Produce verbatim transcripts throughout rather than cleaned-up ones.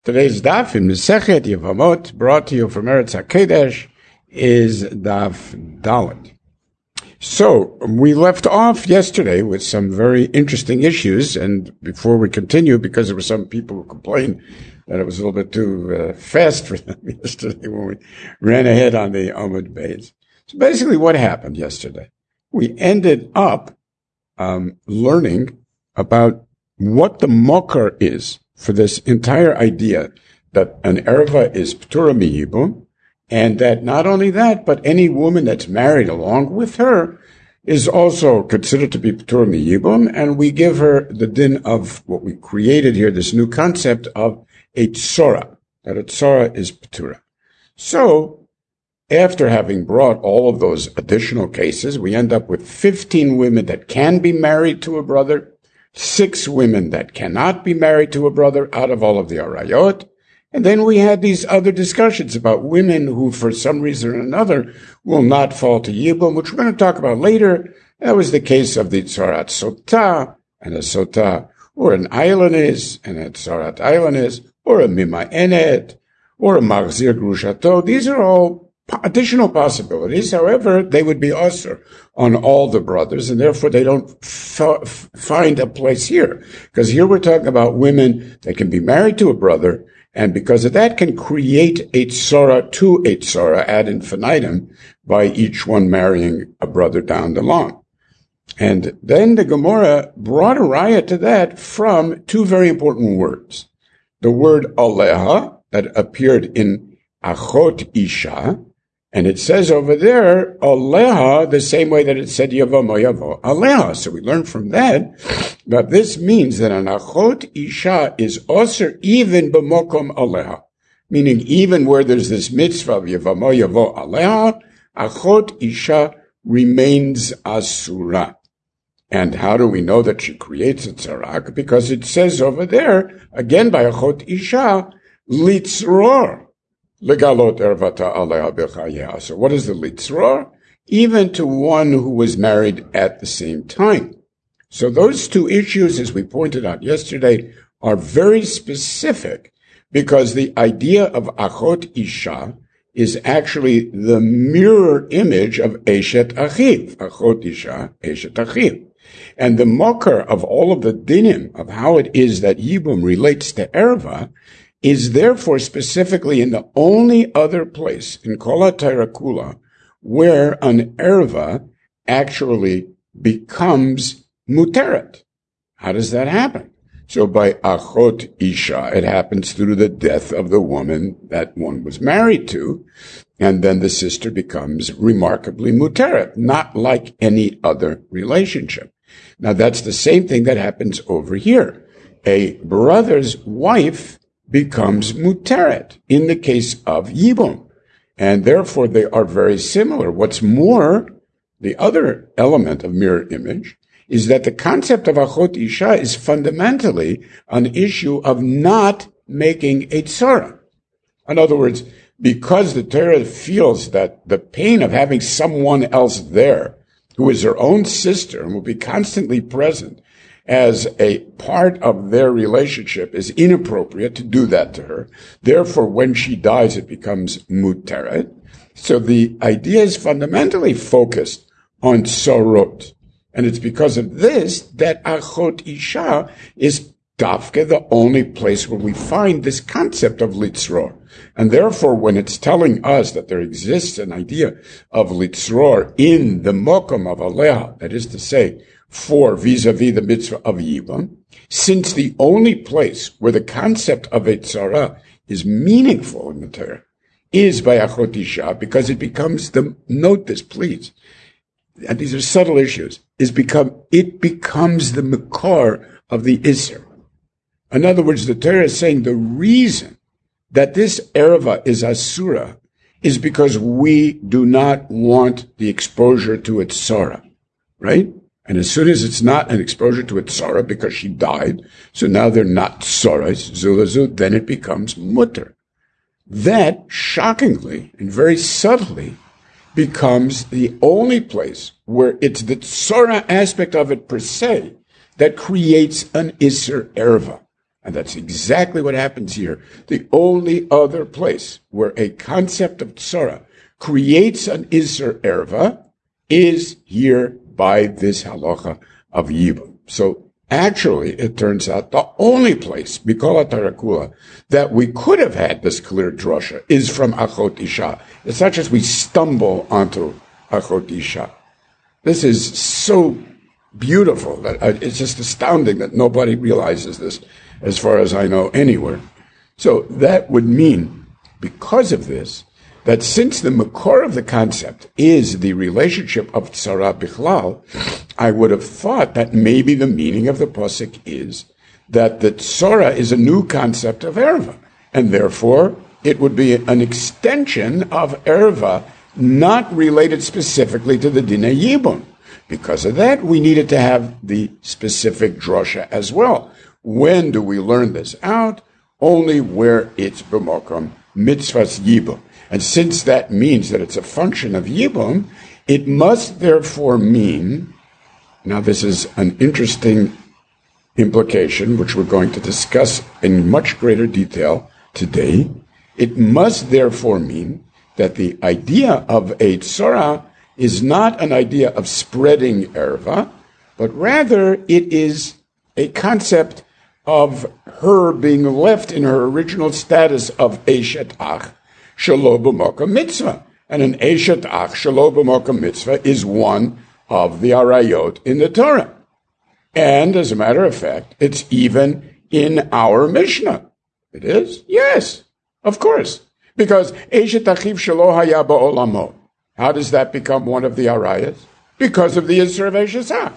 Today's daf in Masechet Yevamot, brought to you from Eretz HaKodesh, is daf Dalet. So, we left off yesterday with some very interesting issues, and before we continue, because there were some people who complained that it was a little bit too uh, fast for them yesterday when we ran ahead on the Amud Beis. So basically what happened yesterday? We ended up um, learning about what the mokar is for this entire idea that an erva is p'tura miyibum, and that not only that, but any woman that's married along with her is also considered to be p'tura miyibum, and we give her the din of what we created here, this new concept of a tzora, that a tzora is p'tura. So, after having brought all of those additional cases, we end up with fifteen women that can be married to a brother, six women that cannot be married to a brother out of all of the arayot. And then we had these other discussions about women who, for some reason or another, will not fall to Yibum, which we're going to talk about later. That was the case of the Tzarat Sotah, and a Sotah, or an Ailanis, and a Tzarat Ailanis, or a Mima'enet, or a Marzir Grushato. These are all additional possibilities. However, they would be usher on all the brothers, and therefore they don't f- find a place here. Because here we're talking about women that can be married to a brother, and because of that can create a tzara to a tzara ad infinitum by each one marrying a brother down the line. And then the Gemara brought a raya to that from two very important words. The word aleha, that appeared in achot isha, and it says over there, aleha, the same way that it said yavo yavo, aleha. So we learn from that that this means that an achot isha is osir even b'mokom aleha, meaning even where there's this mitzvah of yavo yavo aleha, achot isha remains asura. And how do we know that she creates a tzarak? Because it says over there, again by achot isha, litzror. Legalot ervata aleha b'chayah. So what is the litzror? Even to one who was married at the same time. So those two issues, as we pointed out yesterday, are very specific because the idea of achot isha is actually the mirror image of eshet achiv. Achot isha, eshet achiv. And the mokar of all of the dinim of how it is that Yibum relates to erva is therefore specifically in the only other place in Kol HaTorah Kula where an erva actually becomes muteret. How does that happen? So by achot isha, it happens through the death of the woman that one was married to, and then the sister becomes remarkably muteret, not like any other relationship. Now that's the same thing that happens over here. A brother's wife becomes muteret in the case of Yibum. And therefore they are very similar. What's more, the other element of mirror image is that the concept of achot isha is fundamentally an issue of not making a tzara. In other words, because the Torah feels that the pain of having someone else there who is her own sister and will be constantly present as a part of their relationship is inappropriate to do that to her. Therefore, when she dies, it becomes muteret. So the idea is fundamentally focused on sorot. And it's because of this that achot isha is dafke, the only place where we find this concept of litzror. And therefore, when it's telling us that there exists an idea of litzror in the mokom of aleha, that is to say, for vis-a-vis the mitzvah of Yibum, since the only place where the concept of a tzara is meaningful in the Torah is by achot isha, because it becomes the, note this please, and these are subtle issues, is become, it becomes the makar of the Isser. In other words, the Torah is saying the reason that this erva is asura is because we do not want the exposure to its tzara, right? And as soon as it's not an exposure to a tzara because she died, so now they're not tzaras, zulazut, then it becomes mutter. That, shockingly and very subtly, becomes the only place where it's the tzara aspect of it per se that creates an isser erva. And that's exactly what happens here. The only other place where a concept of tzara creates an Isser Erva is here by this halacha of Yibum. So actually, it turns out the only place, Bikola Tarakula, that we could have had this clear drasha is from Achot Isha. It's not just we stumble onto Achot Isha. This is so beautiful that I, it's just astounding that nobody realizes this, as far as I know, anywhere. So that would mean, because of this, that since the makor of the concept is the relationship of tzara bichlal, I would have thought that maybe the meaning of the pasuk is that the tzara is a new concept of erva, and therefore it would be an extension of erva, not related specifically to the dinah yibum. Because of that, we needed to have the specific drasha as well. When do we learn this out? Only where it's b'makom mitzvahs yibum. And since that means that it's a function of Yibum, it must therefore mean, now this is an interesting implication, which we're going to discuss in much greater detail today, it must therefore mean that the idea of a tzara is not an idea of spreading erva, but rather it is a concept of her being left in her original status of Eshet Ach, Shelo b'moka mitzvah. And an Eshet Ach, Shelo b'moka mitzvah, is one of the arayot in the Torah. And as a matter of fact, it's even in our Mishnah. It is? Yes, of course. Because Eshet Achiv Shelo haya ba'olamo. How does that become one of the arayos? Because of the Yisur of Eshet Ach.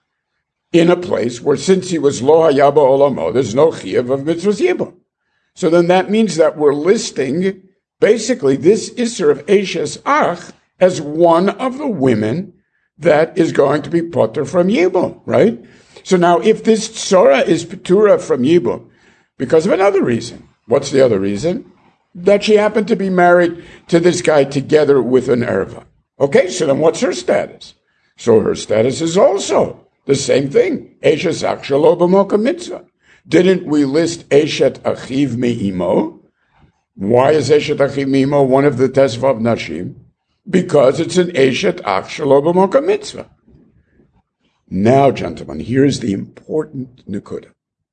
In a place where since he was lo haya ba'olamo, there's no chiyuv of mitzvahs yibum. So then that means that we're listing basically this Isser of Eshet Ach as one of the women that is going to be potter from Yibum, right? So now if this tzara is petura from Yibum because of another reason, what's the other reason? That she happened to be married to this guy together with an erva. Okay, so then what's her status? So her status is also the same thing. Eshet Ach shelo b'moka mitzvah. Didn't we list Eshet Achiv me'imo? Why is Eshet Achiv me'imo one of the Tesvav Nashim? Because it's an Eshet Ach shelo b'moka mitzvah. Now, gentlemen, here's the important nukuda.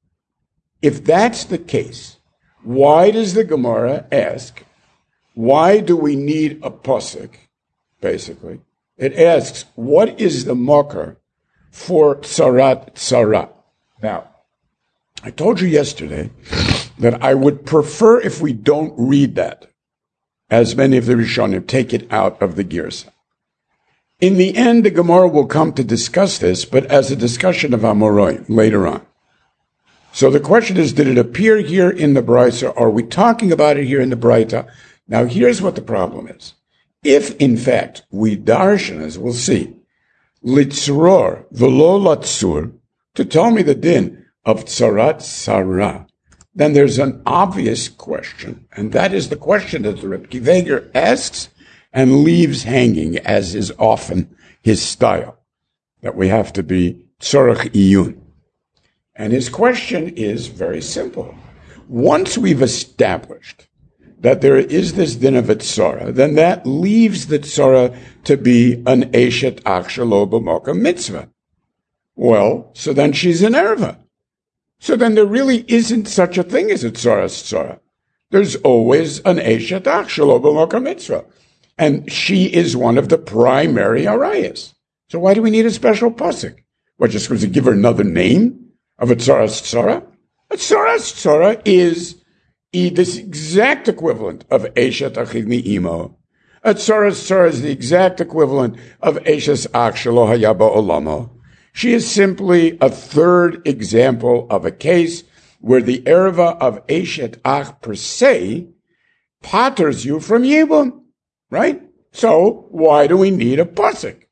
If that's the case, why does the Gemara ask, why do we need a pasuk, basically? It asks, what is the makar for tzarat tzara? Now, I told you yesterday that I would prefer if we don't read that, as many of the Rishonim take it out of the Girsa. In the end, the Gemara will come to discuss this, but as a discussion of Amoraim later on. So the question is, did it appear here in the Braisa, or are we talking about it here in the Braita? Now, here's what the problem is. If, in fact, we darshan, as we'll see, litzror v'lo latzur, to tell me the din of tzarat sarah, then there's an obvious question, and that is the question that the Reb Akiva Eiger asks and leaves hanging, as is often his style, that we have to be tzorach iyun. And his question is very simple. Once we've established that there is this din of a tzara, then that leaves the tzara to be an Eshet Ach shelo b'moka mitzvah. Well, so then she's an erva. So then there really isn't such a thing as a tzara's tzara. There's always an Eshet Ach shelo b'moka mitzvah. And she is one of the primary arayas. So why do we need a special pasuk? What, just because to give her another name of a tzara's tzara? A tzara's tzara is this exact equivalent of Eshet Achiv me'imo. A tzara's tzara is the exact equivalent of Eshet Ach shelo haya ba'olamo. She is simply a third example of a case where the erva of Eshet Ach per se patters you from Yibum. Right? So, why do we need a pasuk?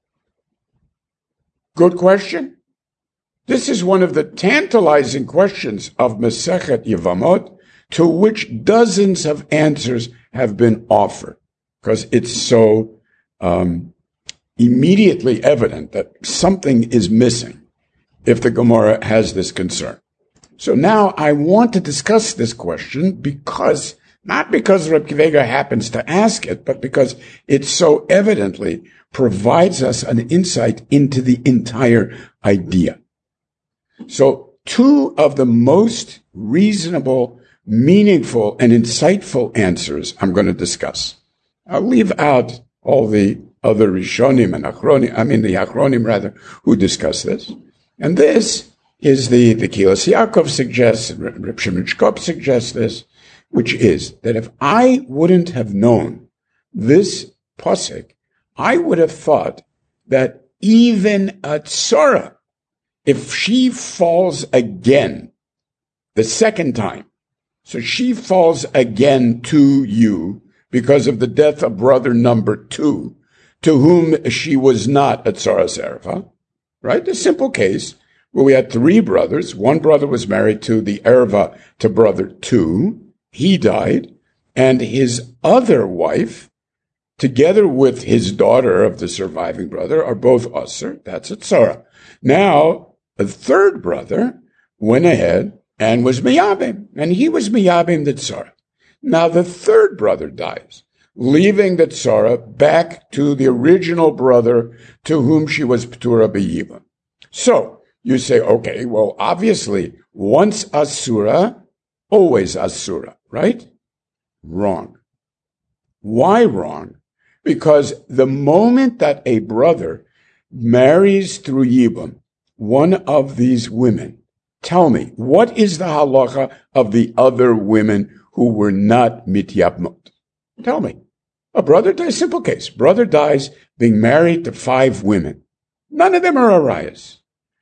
Good question. This is one of the tantalizing questions of Masechet Yevamot, to which dozens of answers have been offered, because it's so um, immediately evident that something is missing if the Gemara has this concern. So now I want to discuss this question because, not because Reb Akiva Eiger happens to ask it, but because it so evidently provides us an insight into the entire idea. So two of the most reasonable, meaningful, and insightful answers I'm going to discuss. I'll leave out all the other Rishonim and Achronim, I mean the Achronim rather, who discuss this. And this is the, the Kilas Yaakov suggests, Reb Shimon Shkop suggests this, which is that if I wouldn't have known this pasuk, I would have thought that even a tzara, if she falls again, the second time, so she falls again to you because of the death of brother number two, to whom she was not a tzaras erva, right? A simple case where we had three brothers. One brother was married to the erva to brother two. He died, and his other wife, together with his daughter of the surviving brother, are both usher. That's a tzara. Now, a third brother went ahead and was miyabim, and he was miyabim the tzara. Now, the third brother dies, leaving the tzara back to the original brother to whom she was p'tura b'yibam. So, you say, okay, well, obviously, once asura, always asura, right? Wrong. Why wrong? Because the moment that a brother marries through yibam one of these women, tell me, what is the halacha of the other women who were not mityabmot? Tell me. A brother dies, simple case. Brother dies being married to five women. None of them are arayas.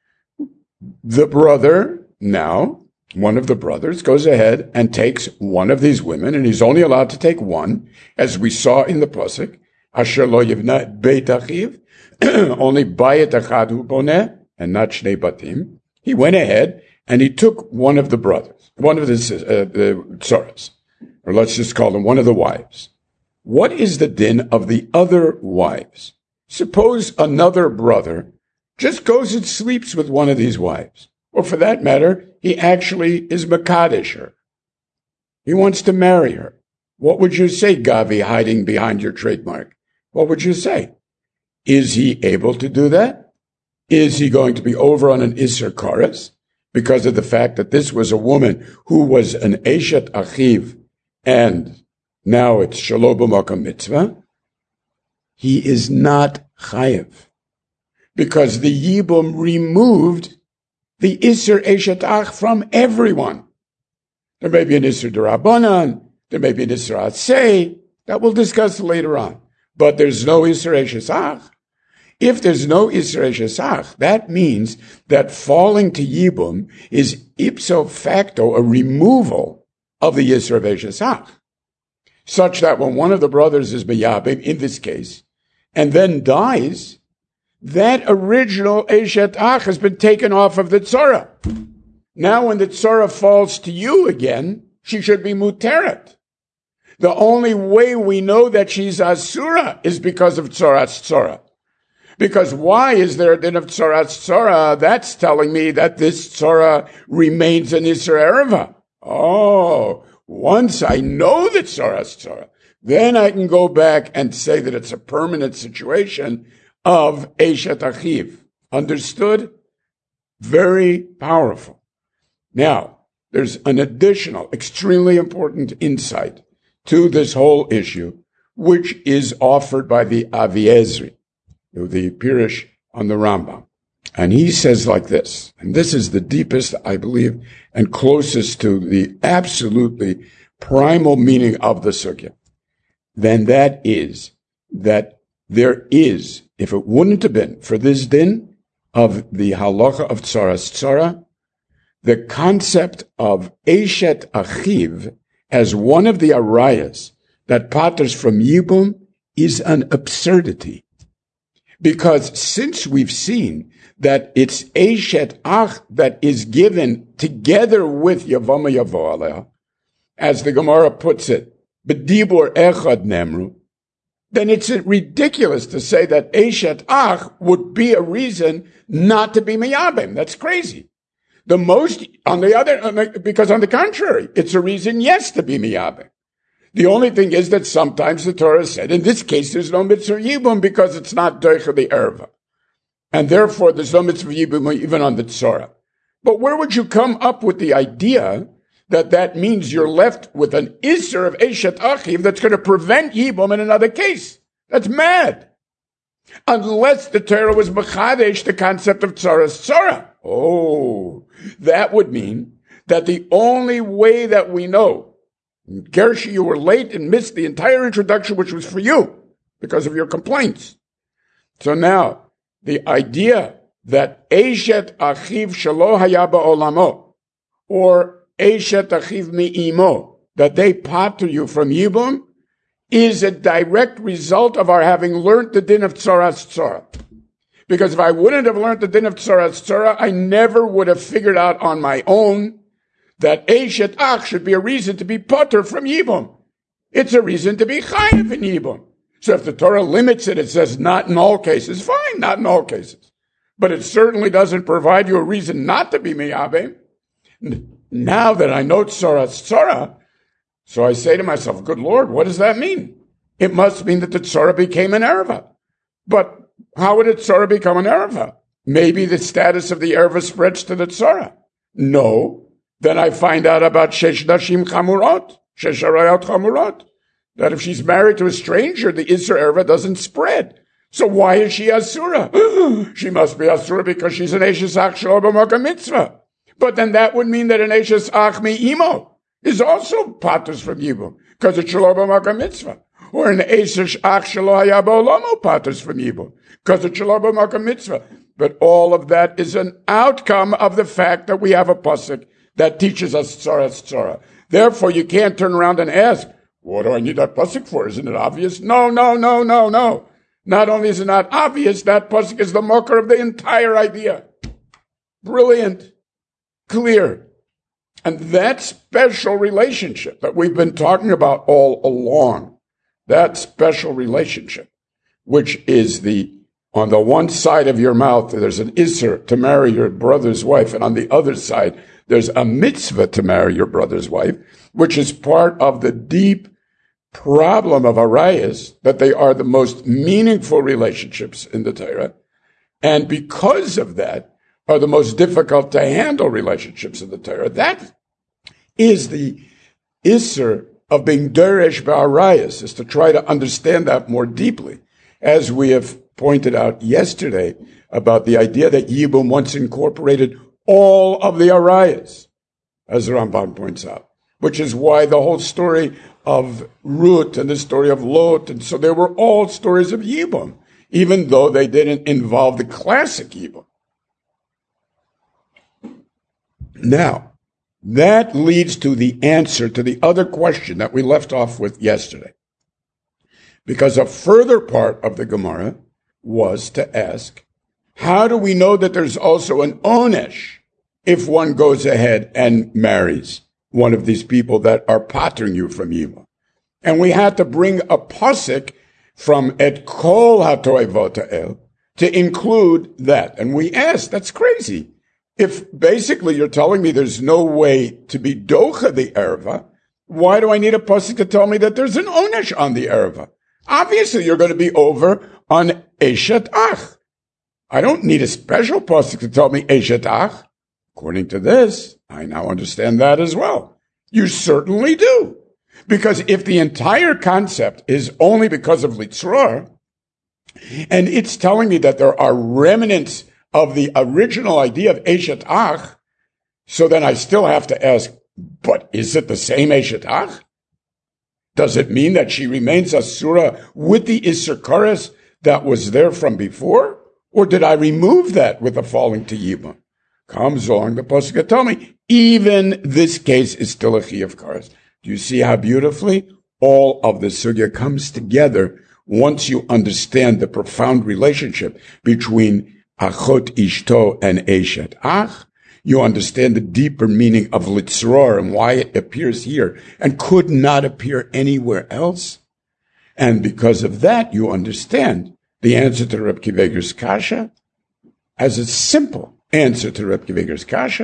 The brother now, one of the brothers, goes ahead and takes one of these women, and he's only allowed to take one, as we saw in the pasuk, asher lo yivna beit achiv, only bayit achad hu boneh, and not shnei batim. He went ahead and he took one of the brothers, one of the, uh, the tzaras, or let's just call them one of the wives. What is the din of the other wives? Suppose another brother just goes and sleeps with one of these wives. Or for that matter, he actually is Makadesh her. He wants to marry her. What would you say, Gavi, hiding behind your trademark? What would you say? Is he able to do that? Is he going to be over on an Isser Koros because of the fact that this was a woman who was an Eshet Achiv and now it's Shelo B'Makom Mitzvah? He is not Chayev because the Yibum removed the Isser Eshet Ach from everyone. There may be an Isser D'Rabbanan, there may be an Isser Atzei, that we'll discuss later on. But there's no Isser Eshet Ach. If there's no Isser Eshet Ach, that means that falling to Yibum is ipso facto a removal of the Isser Eshet Ach, such that when one of the brothers is Meyabim, in this case, and then dies, that original Eshet Ach has been taken off of the tzara. Now when the tzara falls to you again, she should be muteret. The only way we know that she's asura is because of tzoras tzara. Because why is there a din of tzoras tzara? That's telling me that this tzara remains an Isser Ereva. Oh, once I know that tzoras tzara, then I can go back and say that it's a permanent situation of Eshet Achiv. Understood? Very powerful. Now, there's an additional, extremely important insight to this whole issue, which is offered by the Aviezri, the Pirush on the Rambam. And he says like this, and this is the deepest, I believe, and closest to the absolutely primal meaning of the sugya. Then that is that there is, if it wouldn't have been for this din of the halacha of tzaras tzara, the concept of Eshet Achiv as one of the arayas that patters from Yibum is an absurdity. Because since we've seen that it's Eshet Ach that is given together with Yavama Yavo Aleh, as the Gemara puts it, B'dibur Echad Nemru, then it's ridiculous to say that Eshet Ach would be a reason not to be Meyabim. That's crazy. The most, on the other, on the, because on the contrary, it's a reason, yes, to be miyabe. The only thing is that sometimes the Torah said, in this case, there's no mitzvah yibum because it's not doicha the erva. And therefore, there's no mitzvah yibum even on the tzora. But where would you come up with the idea that that means you're left with an isser of eshet achiv that's going to prevent yibum in another case? That's mad. Unless the Torah was mechadesh the concept of tzoras tzora. Oh, that would mean that the only way that we know, Gershi, you were late and missed the entire introduction, which was for you because of your complaints. So now, the idea that eshet achiv shelo haya ba'olamo, or eshet achiv mi'imo, that they pater you from yibum, is a direct result of our having learned the din of tzoras tzora. Because if I wouldn't have learned the din of tzoras tzora, I never would have figured out on my own that eshet ach should be a reason to be pater from yibum. It's a reason to be chayiv in yibum. So if the Torah limits it, it says not in all cases. Fine, not in all cases. But it certainly doesn't provide you a reason not to be miyabe. Now that I know tzoras tzora, so I say to myself, good Lord, what does that mean? It must mean that the tzora became an erva. But how would a tzora become an erva? Maybe the status of the erva spreads to the tzora. No. Then I find out about shesh nashim chamurot, shesh arayot chamurot, that if she's married to a stranger, the isser erva doesn't spread. So why is she asura? She must be asura because she's an eshes ach shelo b'makom mitzvah. But then that would mean that an eshes ach mi'imo is also paters from yibum because it's shelo b'makom mitzvah. Or an eshes ach shelo haya ba'olamo paters from yibum because it's shelo b'makom mitzvah. But all of that is an outcome of the fact that we have a pasuk that teaches us tzoras tzora. Therefore, you can't turn around and ask, what do I need that pasuk for? Isn't it obvious? No, no, no, no, no. Not only is it not obvious, that pasuk is the mocker of the entire idea. Brilliant. Clear. And that special relationship that we've been talking about all along, that special relationship, which is the, on the one side of your mouth, there's an isser to marry your brother's wife, and on the other side, there's a mitzvah to marry your brother's wife, which is part of the deep problem of arayas, that they are the most meaningful relationships in the Torah, and because of that, are the most difficult to handle relationships in the Torah. That is the isser of being deresh ba'arayas, is to try to understand that more deeply, as we have pointed out yesterday about the idea that Yibum once incorporated all of the arayas, as the Ramban points out, which is why the whole story of Ruth and the story of Lot, and so they were all stories of Yibum, even though they didn't involve the classic Yibum. Now, that leads to the answer to the other question that we left off with yesterday. Because a further part of the Gemara was to ask, how do we know that there's also an onesh if one goes ahead and marries one of these people that are pattering you from evil? And we had to bring a pasuk from Et Kol HaToevot El to include that. And we asked, that's crazy. If basically you're telling me there's no way to be docha the erva, why do I need a pasuk to tell me that there's an onesh on the erva? Obviously you're going to be over on eshet ach. I don't need a special pasuk to tell me eshet ach. According to this, I now understand that as well. You certainly do. Because if the entire concept is only because of litzror, and it's telling me that there are remnants of the original idea of eshet ach, so then I still have to ask, but is it the same eshet ach? Does it mean that she remains asura with the isser kares that was there from before? Or did I remove that with the falling to Yibum? Comes along the pasuk tell me, even this case is still a chiyuv kares. Do you see how beautifully all of the sugya comes together once you understand the profound relationship between achot ishto and eshet ach? You understand the deeper meaning of litzror and why it appears here and could not appear anywhere else. And because of that, you understand the answer to Reb Kiva Eiger's kasha as a simple answer to Reb Kiva Eiger's kasha,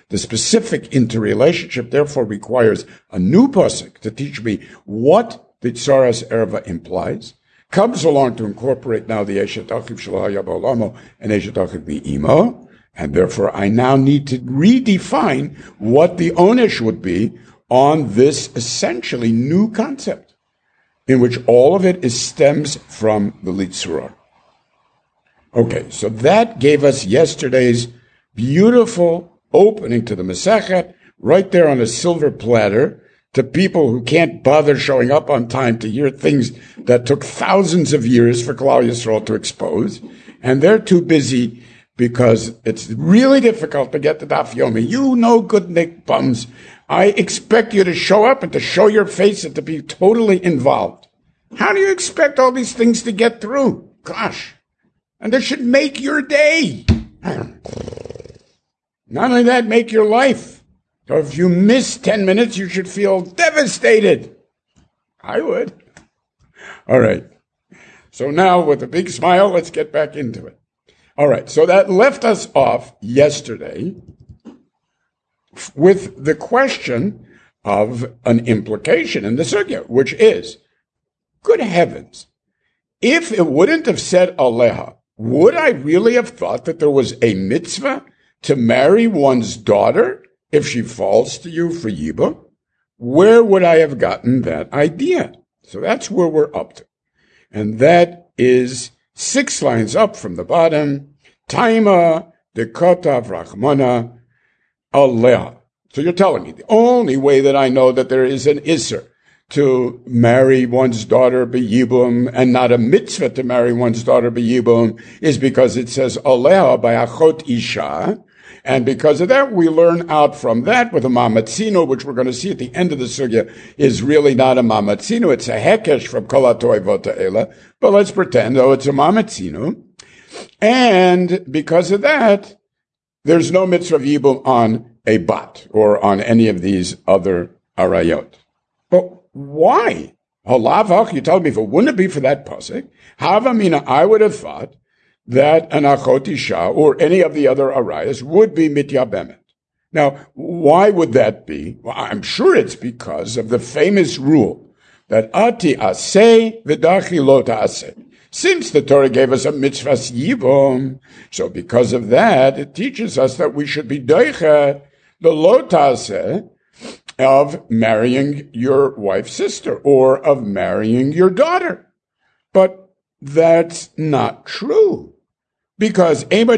The specific interrelationship therefore requires a new pasuk to teach me what the tsaras erva implies. Comes along to incorporate now the Eshet Achiv Shalahaya Ba'olamo and Eshet Achiv Bi'imo, and therefore I now need to redefine what the onesh would be on this essentially new concept, in which all of it is stems from the Litzurah. Okay, so that gave us yesterday's beautiful opening to the Masechet, right there on a silver platter, to people who can't bother showing up on time to hear things that took thousands of years for Klal Yisrael to expose, and they're too busy because it's really difficult to get to Daf Yomi. You know, good Nick bums, I expect you to show up and to show your face and to be totally involved. How do you expect all these things to get through? Gosh. And this should make your day. Not only that, make your life. So if you miss ten minutes, you should feel devastated. I would. All right. So now, with a big smile, let's get back into it. All right. So that left us off yesterday with the question of an implication in the sugya, which is, good heavens, if it wouldn't have said Aleha, would I really have thought that there was a mitzvah to marry one's daughter if she falls to you for Yibum? Where would I have gotten that idea? So that's where we're up to. And that is six lines up from the bottom. Taima dekotav rachmana aleha. So you're telling me the only way that I know that there is an isser to marry one's daughter b'yibum and not a mitzvah to marry one's daughter b'yibum is because it says aleha by achot isha. And because of that, we learn out from that with a mamatzino, which we're going to see at the end of the sugya, is really not a mamatzino. It's a hekesh from kol hatoivot ha'ela. But let's pretend, though, it's a mamatzino. And because of that, there's no mitzvah of yibum on a bat or on any of these other arayot. But why? Halavach, you tell me, if it wouldn't be for that pasuk, Havamina, I would have thought that an achot isha or any of the other arayas would be mityabemet. Now, why would that be? Well, I'm sure it's because of the famous rule that ati aseh v'dachi lo ta'aseh. Since the Torah gave us a mitzvahs yibum, so because of that, it teaches us that we should be doicha the lo ta'aseh of marrying your wife's sister or of marrying your daughter. But that's not true. Because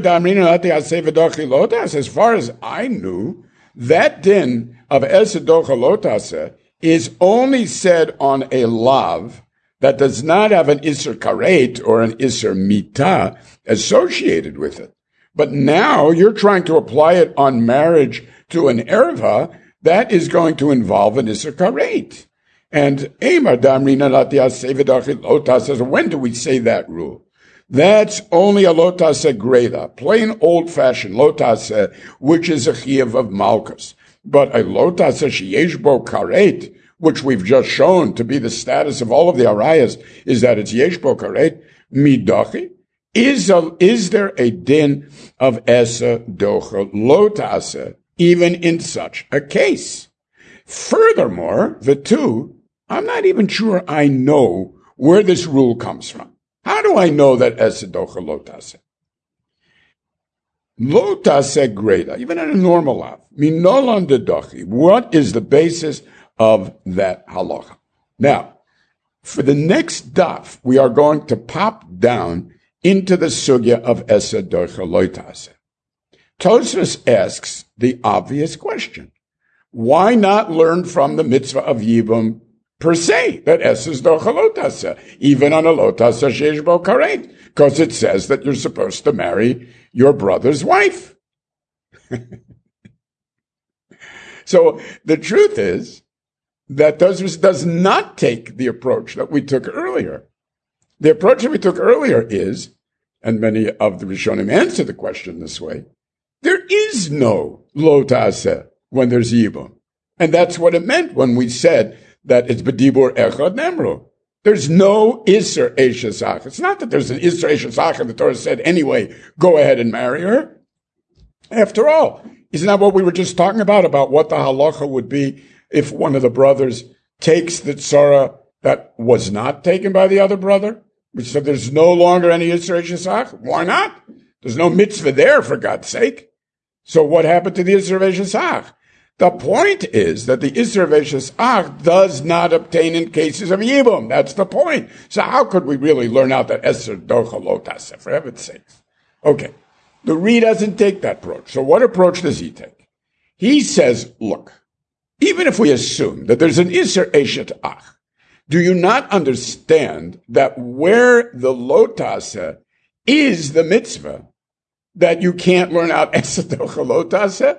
as far as I knew, that din of esedocha lotase is only said on a lav that does not have an iser karet or an iser mita associated with it. But now you're trying to apply it on marriage to an erva that is going to involve an iser karet. And when do we say that rule? That's only a lotase greda, plain old-fashioned lotase, which is a chiyuv of malchus. But a lotase sheyeshbo karet, which we've just shown to be the status of all of the arayas, is that it's yeshbo karet, midachi. Is, a, is there a din of esa docha lotase, even in such a case? Furthermore, the two, I'm not even sure I know where this rule comes from. How do I know that esedocha lo taseh? Lo taseh greda, even in a normal lav. Minolan dedochi. What is the basis of that halacha? Now, for the next daf, we are going to pop down into the sugya of esedocha lo taseh. Tosfos asks the obvious question. Why not learn from the mitzvah of Yibum per se, that es is docha lo taseh, even on a lo taseh sheish bo karet, because it says that you're supposed to marry your brother's wife. So the truth is that Tosfos does not take the approach that we took earlier. The approach that we took earlier is, and many of the Rishonim answer the question this way, there is no lo taseh when there's yibum. And that's what it meant when we said that it's bedibur echad nemru. There's no iser eshesach. It's not that there's an iser eshesach and the Torah said, anyway, go ahead and marry her. After all, Isn't that what we were just talking about, about what the halacha would be if one of the brothers takes the tzara that was not taken by the other brother? So there's no longer any Yisrei Shesach? Why not? There's no mitzvah there, for God's sake. So what happened to the Yisrei Shesach? The point is that the Yisrei Shesach does not obtain in cases of Yibum. That's the point. So how could we really learn out that Eser Docha Lo Taseh, for heaven's sakes? Okay. The Ri doesn't take that approach. So what approach does he take? He says, look, even if we assume that there's an Isser Eshet Ach, do you not understand that where the Lo Taseh is the mitzvah, that you can't learn out Eser Docha Lo Taseh?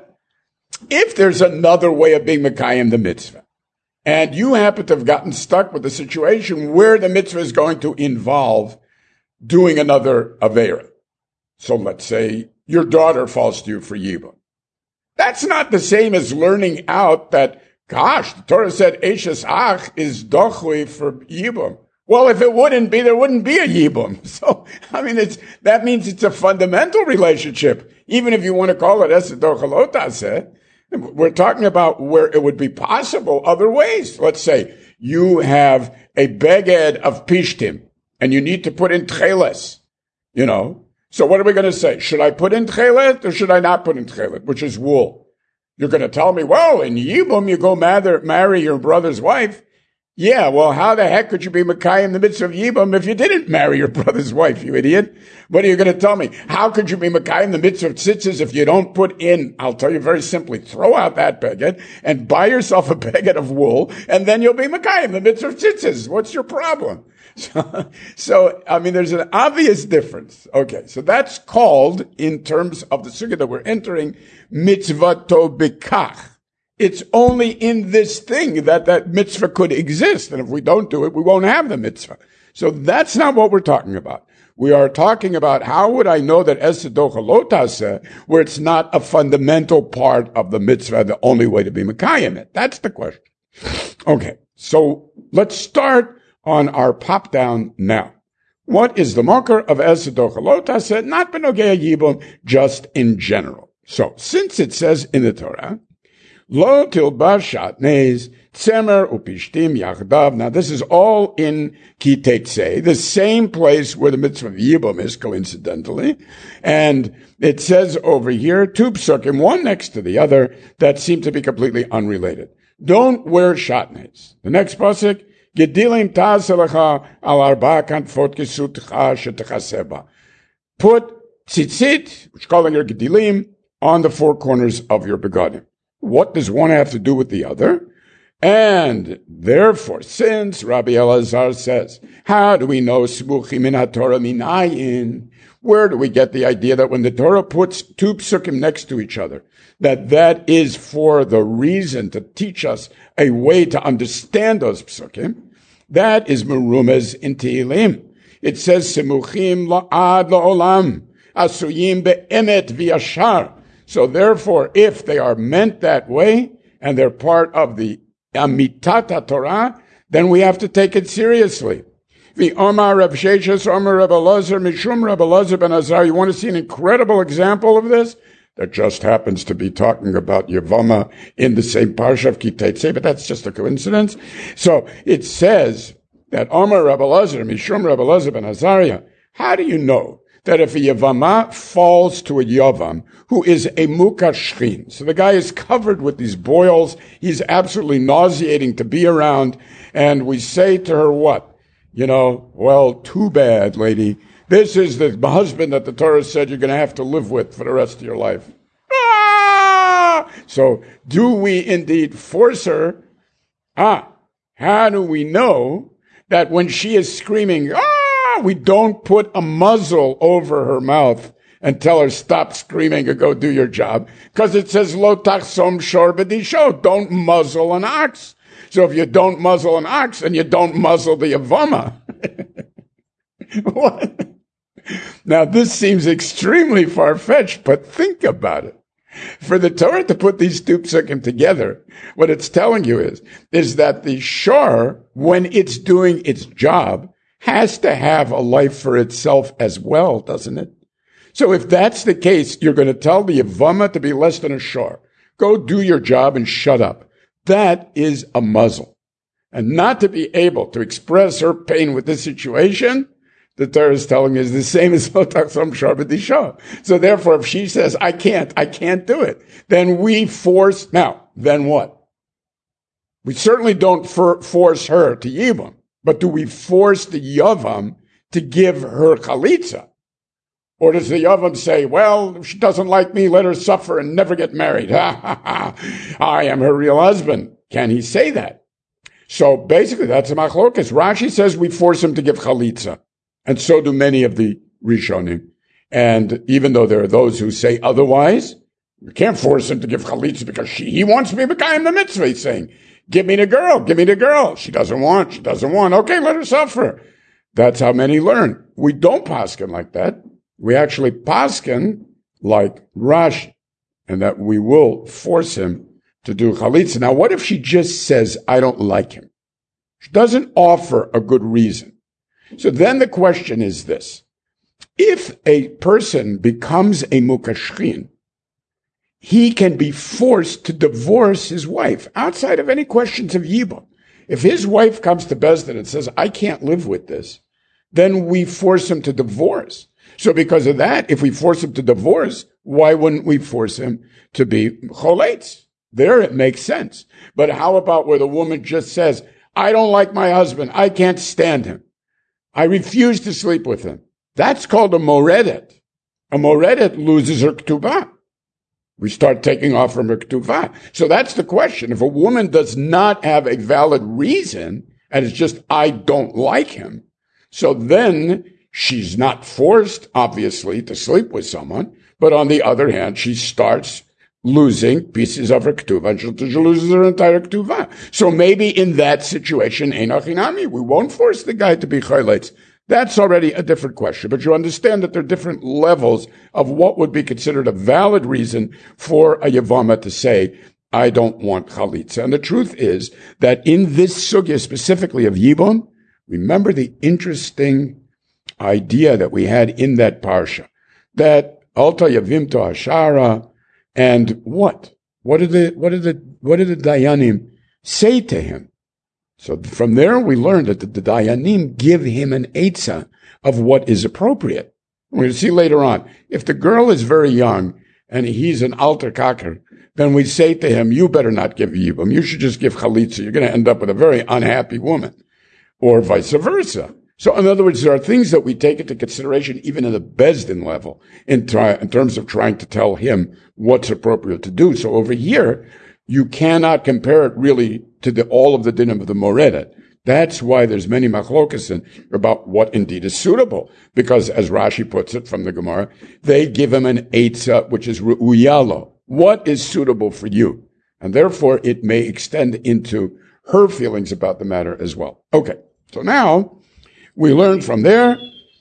If there's another way of being Mekayim the mitzvah, and you happen to have gotten stuck with a situation where the mitzvah is going to involve doing another Aveira, so let's say your daughter falls to you for Yibum. That's not the same as learning out that, gosh, the Torah said Eshes Ach is dochui for Yibum. Well, if it wouldn't be, there wouldn't be a Yibum. So, I mean, it's, that means it's a fundamental relationship. Even if you want to call it Eser Docha Lo Taseh, we're talking about where it would be possible other ways. Let's say you have a beged of pishtim and you need to put in tcheles, you know. So what are we going to say? Should I put in tchelet or should I not put in tchelet, which is wool? You're going to tell me, well, in Yibum, you go marry, marry your brother's wife. Yeah, well, how the heck could you be Mekayim in the midst of Yibum if you didn't marry your brother's wife, you idiot? What are you going to tell me? How could you be Mekayim in the midst of tzitzis if you don't put in, I'll tell you very simply, throw out that beged and buy yourself a beged of wool, and then you'll be Mekayim in the midst of tzitzis. What's your problem? So, so, I mean, there's an obvious difference. Okay, so that's called, in terms of the sugya that we're entering, mitzvah to bekach. It's only in this thing that that mitzvah could exist. And if we don't do it, we won't have the mitzvah. So that's not what we're talking about. We are talking about how would I know that Eser Docha Lo Taseh, where it's not a fundamental part of the mitzvah, the only way to be Mekayim it. That's the question. Okay, so let's start on our pop down now. What is the marker of Eser Docha Lo Taseh? Not Benogea Yibum, just in general. So since it says in the Torah, Lo tilba shatnez tzemer upishtim yachdav. Now this is all in Ki Teitzei, the same place where the mitzvah of Yibum is, coincidentally. And it says over here, two psukim, one next to the other, that seem to be completely unrelated. Don't wear shatnez. The next pasuk, Gedilim ta'aselecha al arba kanfot kesutcha shetechaseba. Put tzitzit, which calling your gedilim, on the four corners of your begadim. What does one have to do with the other? And therefore, since Rabbi Elazar says, how do we know smuchim min haTorah minayin? Where do we get the idea that when the Torah puts two psukim next to each other, that that is for the reason to teach us a way to understand those psukim? That is merumez in Tehillim. It says, semuchim la'ad la'olam, asuyim be'emet v'yashar. So therefore, if they are meant that way, and they're part of the Amitat Torah, then we have to take it seriously. The Omar Reb Sheshes, Omar Reb Elazar, Mishum Reb Elazar ben Azar. You want to see an incredible example of this? That just happens to be talking about Yevama in the same parsha of Ki Teitzei, but that's just a coincidence. So it says that Omar Reb Elazar, Mishum Reb Elazar ben Azariah. How do you know that if a Yavama falls to a Yavam who is a Mukashchin, so the guy is covered with these boils, he's absolutely nauseating to be around, and we say to her what? You know, well, too bad, lady. This is the husband that the Torah said you're going to have to live with for the rest of your life. Ah! So do we indeed force her? Ah, how do we know that when she is screaming, ah, we don't put a muzzle over her mouth and tell her stop screaming and go do your job? Because it says, Lo tachsom shor b'disho, don't muzzle an ox. So if you don't muzzle an ox, and you don't muzzle the Yavama. What? Now this seems extremely far-fetched, but think about it. For the Torah to put these two psukim together, what it's telling you is, is that the shor, when it's doing its job, has to have a life for itself as well, doesn't it? So if that's the case, you're going to tell the Yavama to be less than a shor. Go do your job and shut up. That is a muzzle. And not to be able to express her pain with this situation, the Torah is telling me is the same as Lotach Som Shor B'Disha. So therefore, if she says, I can't, I can't do it, then we force, now, then what? We certainly don't for, force her to Yibam, but do we force the Yavam to give her Chalitza? Or does the Yavam say, well, if she doesn't like me, let her suffer and never get married. Ha, ha, ha. I am her real husband. Can he say that? So basically, that's a machlokas. Rashi says we force him to give Chalitza. And so do many of the Rishonim. And even though there are those who say otherwise, you can't force him to give Chalitza because she, he wants to be B'kayim the mitzvah. He's saying, give me the girl, give me the girl. She doesn't want, she doesn't want. Okay, let her suffer. That's how many learn. We don't paskin like that. We actually paskin like Rashi, and that we will force him to do chalitza. Now, what if she just says, I don't like him? She doesn't offer a good reason. So then the question is this. If a person becomes a mukashchin, he can be forced to divorce his wife outside of any questions of yibum. If his wife comes to Bezdin and says, I can't live with this, then we force him to divorce. So because of that, if we force him to divorce, why wouldn't we force him to be choletz? There it makes sense. But how about where the woman just says, I don't like my husband. I can't stand him. I refuse to sleep with him. That's called a moredet. A moredet loses her ketubah. We start taking off from her ketubah. So that's the question. If a woman does not have a valid reason, and it's just, I don't like him, so then she's not forced, obviously, to sleep with someone, but on the other hand, she starts losing pieces of her ketuvah, and she loses her entire ketuvah. So maybe in that situation, Einach Inami, we won't force the guy to be chayletz. That's already a different question. But you understand that there are different levels of what would be considered a valid reason for a Yavama to say, I don't want chalitza. And the truth is that in this sugya specifically of Yibum, remember the interesting idea that we had in that parsha, that Alta Yavim to Hashara, and what? What did the, what did the, what did the Dayanim say to him? So from there we learned that the, the Dayanim give him an eitzah of what is appropriate. We're going to see later on. If the girl is very young and he's an alter kaker, then we say to him, you better not give yibum. You should just give chalitza. You're going to end up with a very unhappy woman. Or vice versa. So in other words, there are things that we take into consideration even at the Bezdin level in, try, in terms of trying to tell him what's appropriate to do. So over here, you cannot compare it really to the, all of the dinim of the Moredet. That's why there's many machlokas about what indeed is suitable. Because as Rashi puts it from the Gemara, they give him an eitzah, which is ru'uyalo. What is suitable for you? And therefore, it may extend into her feelings about the matter as well. Okay. So now, we learn from there.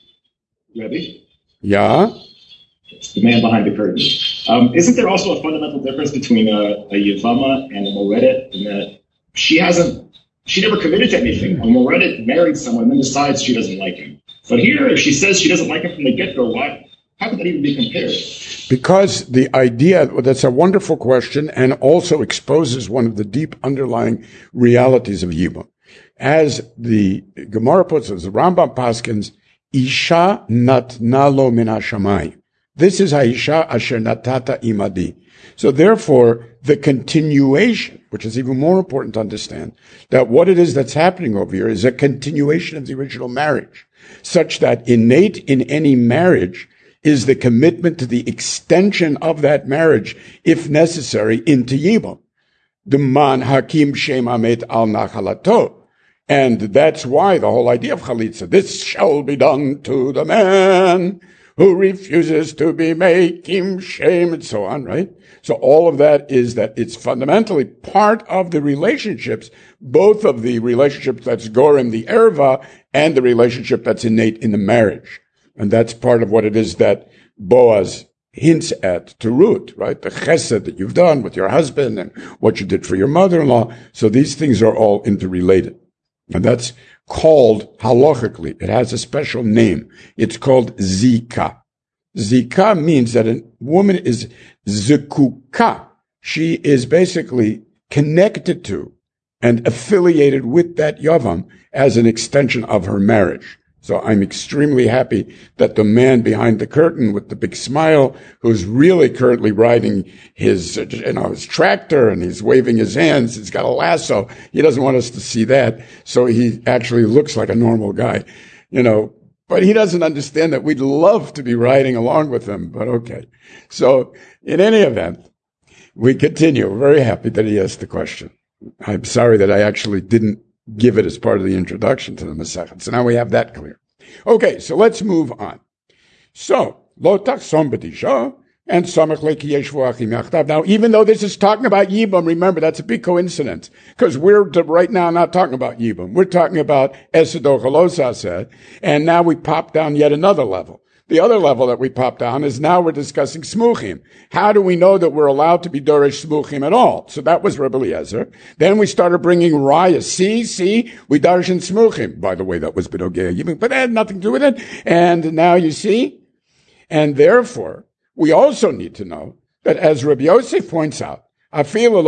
Ready? Yeah. It's the man behind the curtain. Um, isn't there also a fundamental difference between a, a Yavama and a Moredet in that she hasn't, she never committed to anything. A Moredet married someone and then decides she doesn't like him. But here, if she says she doesn't like him from the get-go, why? How could that even be compared? Because the idea, well, that's a wonderful question and also exposes one of the deep underlying realities of Yibum. As the Gemara puts it, as the Rambam paskins, Isha natna lo min hashamayim. This is Haisha asher natata imadi. So therefore, the continuation, which is even more important to understand, that what it is that's happening over here is a continuation of the original marriage, such that innate in any marriage is the commitment to the extension of that marriage, if necessary, into Yibum. The man hakim shem amet al nachalato. And that's why the whole idea of chalitza, this shall be done to the man who refuses to be making shame, and so on, right? So all of that is that it's fundamentally part of the relationships, both of the relationships that's gorim, the erva, and the relationship that's innate in the marriage. And that's part of what it is that Boaz hints at to Ruth, right? The chesed that you've done with your husband and what you did for your mother-in-law. So these things are all interrelated. And that's called halachically. It has a special name. It's called zika. Zika means that a woman is zekuka. She is basically connected to and affiliated with that yavam as an extension of her marriage. So I'm extremely happy that the man behind the curtain with the big smile, who's really currently riding his, you know, his tractor, and he's waving his hands, he's got a lasso. He doesn't want us to see that. So he actually looks like a normal guy, you know, but he doesn't understand that we'd love to be riding along with him, but okay. So in any event, we continue. We're very happy that he asked the question. I'm sorry that I actually didn't give it as part of the introduction to the Masechet. So now we have that clear. Okay, so let's move on. So, lo tachsom b'tisha and samach le'ki yeshvu achim yachdav. Now, even though this is talking about Yibum, remember that's a big coincidence, because we're right now not talking about Yibum. We're talking about Esedo Chalosa said, and now we pop down yet another level. The other level that we pop down is now we're discussing smuchim. How do we know that we're allowed to be dorish smuchim at all? So that was Rebbe Eliezer. Then we started bringing raya. See, see, we darshan smuchim. By the way, that was B'nogei Yibum, but that had nothing to do with it. And now you see, and therefore we also need to know that, as Rabbi Yosef points out, even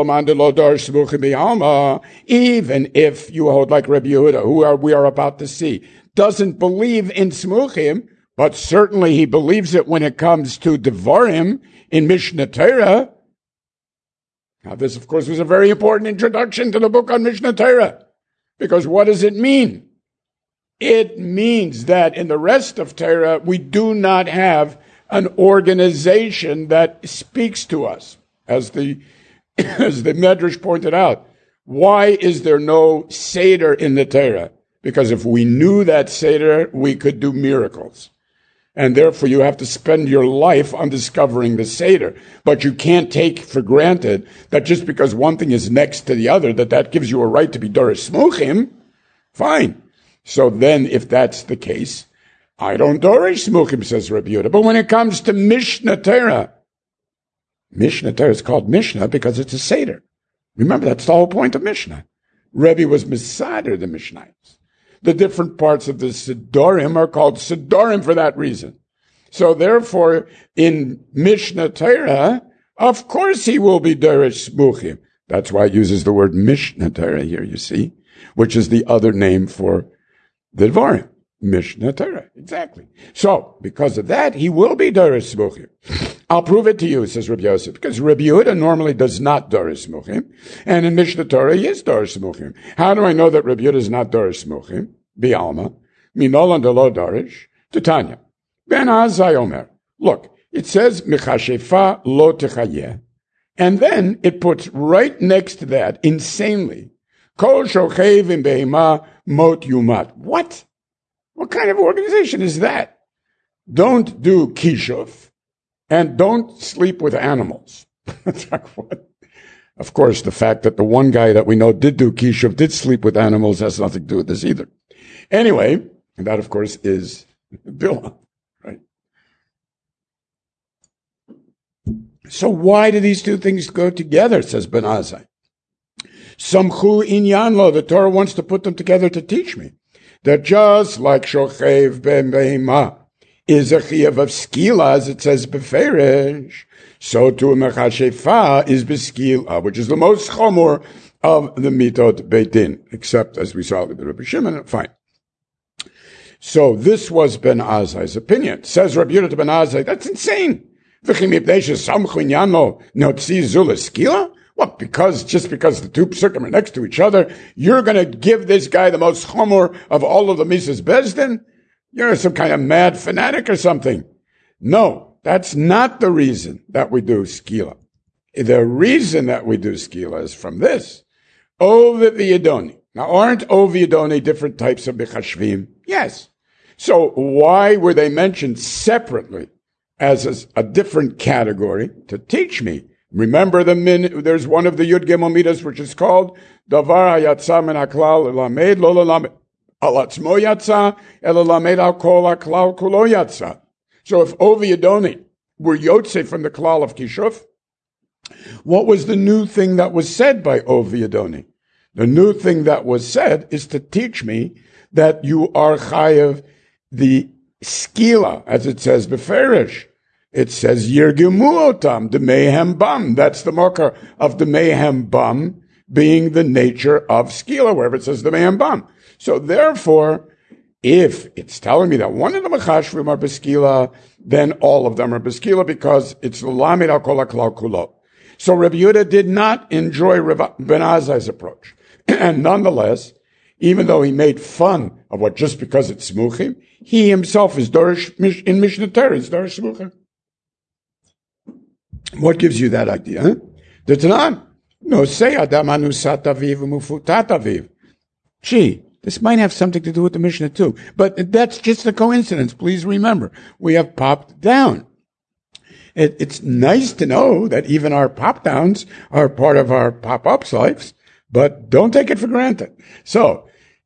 if you hold like Rabbi Yehuda, who are, we are about to see, doesn't believe in smuchim, but certainly he believes it when it comes to Devarim in Mishnah Torah. Now this, of course, was a very important introduction to the book on Mishnah Torah. Because what does it mean? It means that in the rest of Torah, we do not have an organization that speaks to us. As the, as the Medrash pointed out, why is there no Seder in the Torah? Because if we knew that Seder, we could do miracles. And therefore you have to spend your life on discovering the Seder. But you can't take for granted that just because one thing is next to the other, that that gives you a right to be Dorish Smuchim. Fine. So then if that's the case, I don't Dorish Smuchim, says Rabbi Yehuda. But when it comes to Mishnah Torah, Mishnah Torah is called Mishnah because it's a Seder. Remember, that's the whole point of Mishnah. Rebbe was Mesader the Mishnayos. The different parts of the Sidorim are called Sidorim for that reason. So therefore, in Mishnah Torah, of course he will be Dorish Smuchim. That's why it uses the word Mishnah Torah here, you see, which is the other name for the Dvarim. Mishnah Torah, exactly. So, because of that, he will be Dorish Smuchim. I'll prove it to you, says Rabbi Yosef, because Rabbi Yehuda normally does not Dorish Smuchim, and in Mishnah Torah he is Dorish Smuchim. How do I know that Rabbi Yehuda is not Dorish Smuchim? Bi'alma, minolan de lo Dorish, Titania. Ben Azai Omer. Look, it says, Mechashefa lo techayeh, and then it puts right next to that, insanely, Kol shochev im behema mot yumat. What? What kind of organization is that? Don't do kishuf, and don't sleep with animals. Of course, the fact that the one guy that we know did do kishuf, did sleep with animals, has nothing to do with this either. Anyway, and that, of course, is Bilam, right? So why do these two things go together, says Ben Azai? Samchu inyan lo, the Torah wants to put them together to teach me that just like shochev ben behema is a chiyuv of skila, as it says beferish, so too mechashefa is beskila, which is the most chomor of the mitot beit din, except as we saw with Rabbi Shimon. Fine. So this was Ben Azai's opinion. Says Rabbi Yehuda to Ben Azai, that's insane. What, because, just because the two psukim are next to each other, you're going to give this guy the most chomor of all of the Mises Bezdin? You're some kind of mad fanatic or something. No, that's not the reason that we do skila. The reason that we do skila is from this. Ovi v'yedoni. Now, aren't Ovi v'yedoni different types of bechashvim? Yes. So why were they mentioned separately as a, a different category? To teach me. Remember the min, there's one of the Yud Gimel Midas which is called Davar HaYatza Min HaKlal Elamed Lo Lelamed Al Atzmo Yatza Elelamed Al Kol HaKlal Kulo Yatza. So if Ovi Yedoni were Yotze from the Klal of Kishuf, what was the new thing that was said by Ovi Yedoni? The new thing that was said is to teach me that you are chayav the skila, as it says beferish, it says Yirgimu Otam, the mayhem bum. That's the marker of the mayhem bum being the nature of skila, wherever it says the mayhem bum. So therefore, if it's telling me that one of the mechashvim are beskila, then all of them are beskila because it's l'lamid al kol haklal kulo. So Rabbi Yehuda did not enjoy Ben Azai's approach. And nonetheless, even though he made fun of what just because it's smuchim, he himself is dorish in Mishnah Torah, is dorish smuchim. What gives you that idea? Huh? The Tanan, no say adam anusat aviv umufutat aviv. Gee, this might have something to do with the Mishnah too, but that's just a coincidence. Please remember, we have popped down. It, it's nice to know that even our pop downs are part of our pop ups lives, but don't take it for granted. So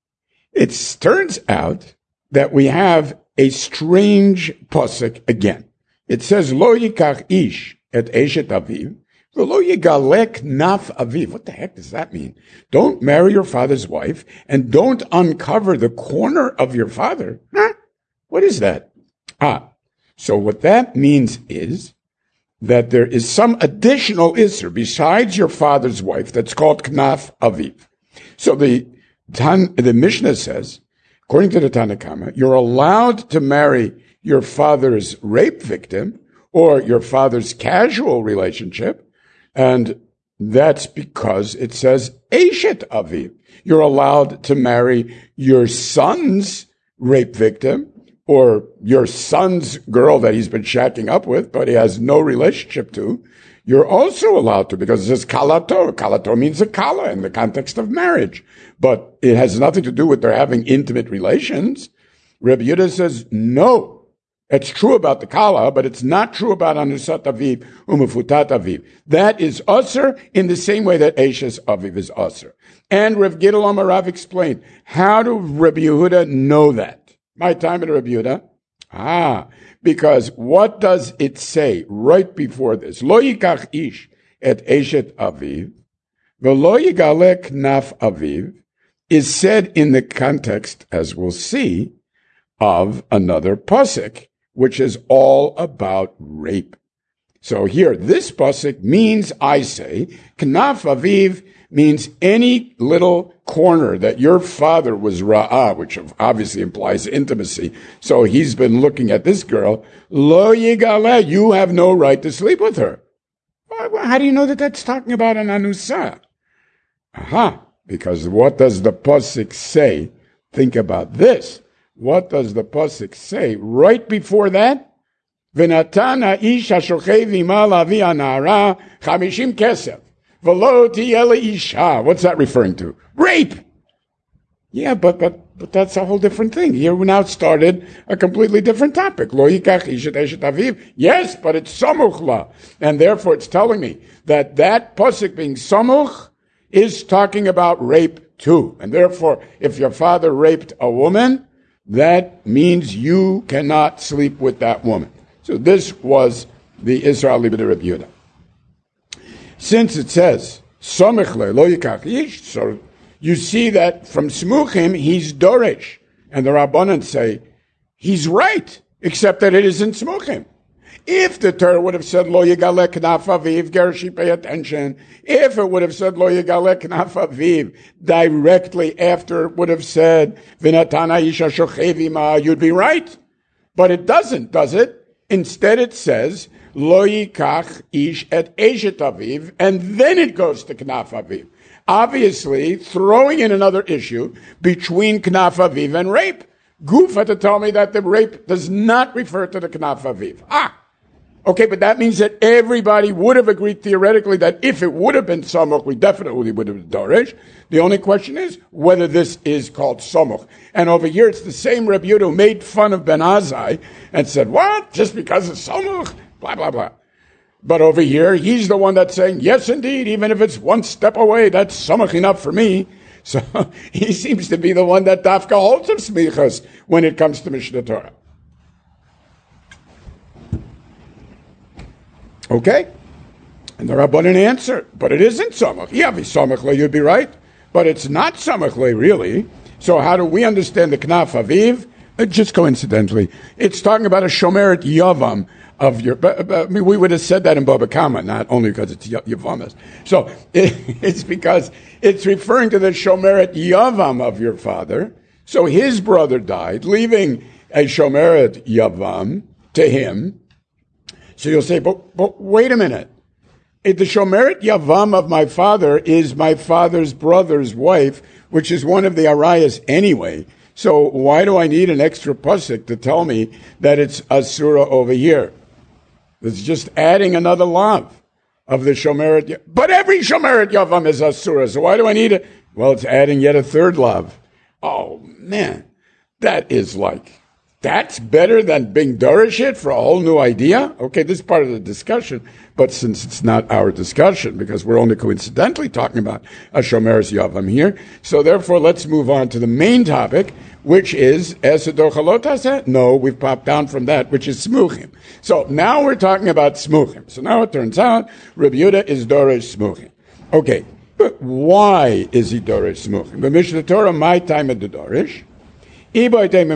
it turns out that we have a strange pasuk again. It says lo yikach ish et eshet aviv v'lo yigalek naf aviv. What the heck does that mean? Don't marry your father's wife and don't uncover the corner of your father. Huh? What is that? Ah, so what that means is that there is some additional isser besides your father's wife that's called knaf aviv. So the Tan, the Mishnah says, according to the Tanna Kama, you're allowed to marry your father's rape victim or your father's casual relationship, and that's because it says eshet aviv. You're allowed to marry your son's rape victim or your son's girl that he's been shacking up with, but he has no relationship to. You're also allowed to, because it says kalato. Kalato means a kala in the context of marriage, but it has nothing to do with their having intimate relations. Rabbi Yehuda says, no, it's true about the kala, but it's not true about anusat aviv umufutat aviv. That is usher in the same way that eshes aviv is usher. And Rav Gidol Amarav explained, how do Rabbi Yehuda know that? My time at Rabbi Yehuda? Ah, because what does it say right before this? Lo yikach ish et eshet aviv, v'lo yigalek naf aviv, is said in the context, as we'll see, of another pasuk, which is all about rape. So here, this pasuk means, I say, knaf aviv means any little corner that your father was ra'ah, which obviously implies intimacy. So he's been looking at this girl. Lo yigaleh, you have no right to sleep with her. Well, how do you know that that's talking about an anusa? Aha, because what does the pasuk say? Think about this. What does the pasuk say right before that? V'natana ish hashochev ima lavi anara chamishim kesef. What's that referring to? Rape! Yeah, but, but, but that's a whole different thing. Here we now started a completely different topic. Lo yikach ishet eshet aviv. Yes, but it's samuch la. And therefore it's telling me that that pasuk being samuch is talking about rape too. And therefore, if your father raped a woman, that means you cannot sleep with that woman. So this was the Israel Libed Rabbi Yehuda. Since it says, Somech le lo yikach ish, so you see that from Smuchim, he's Doresh. And the Rabbanan say, he's right, except that it isn't Smuchim. If the Torah would have said, Lo yigaleh knaf aviv, Gershi, pay attention. If it would have said, Lo yigaleh knaf aviv, directly after it would have said, V'natana isha shochevima, you'd be right. But it doesn't, does it? Instead it says, Lo yikach ish et eshet aviv, and then it goes to knaf aviv. Obviously, throwing in another issue between knaf aviv and rape. Gufa to tell me that the rape does not refer to the knaf aviv. Ah, okay, but that means that everybody would have agreed theoretically that if it would have been samuch, we definitely would have been doresh. The only question is whether this is called samuch. And over here, it's the same Rabbi Yehuda who made fun of Ben Azai and said, what? Just because it's samuch? Blah, blah, blah. But over here, he's the one that's saying, yes, indeed, even if it's one step away, that's samuch enough for me. So he seems to be the one that dafka holds of smichas when it comes to Mishnah Torah. Okay? And the Rabbanan answer, but it isn't samach. Yeah, if it's samach, you'd be right. But it's not samach, really. So how do we understand the knaf aviv? Uh, just coincidentally, it's talking about a Shomeret Yavam of your. But, but, I mean, we would have said that in Baba Kama, not only because it's Yavamas. So it, it's because it's referring to the Shomeret Yavam of your father. So his brother died, leaving a Shomeret Yavam to him. So you'll say, but, but wait a minute. If the Shomeret Yavam of my father is my father's brother's wife, which is one of the Arayas anyway. So why do I need an extra pasuk to tell me that it's Asura over here? It's just adding another lav of the Shomeret Yavam. But every Shomeret Yavam is Asura, so why do I need it? Well, it's adding yet a third lav. Oh, man, that is like, that's better than being Dorishit for a whole new idea? Okay, this is part of the discussion, but since it's not our discussion, because we're only coincidentally talking about a Shomer's Yavam here, so therefore let's move on to the main topic, which is Esador Chalotase? No, we've popped down from that, which is Smuchim. So now we're talking about Smuchim. So now it turns out Rabbi Yehuda is Dorish Smuchim. Okay, but why is he Dorish Smuchim? The Mishnah Torah, my time at the Dorish, now,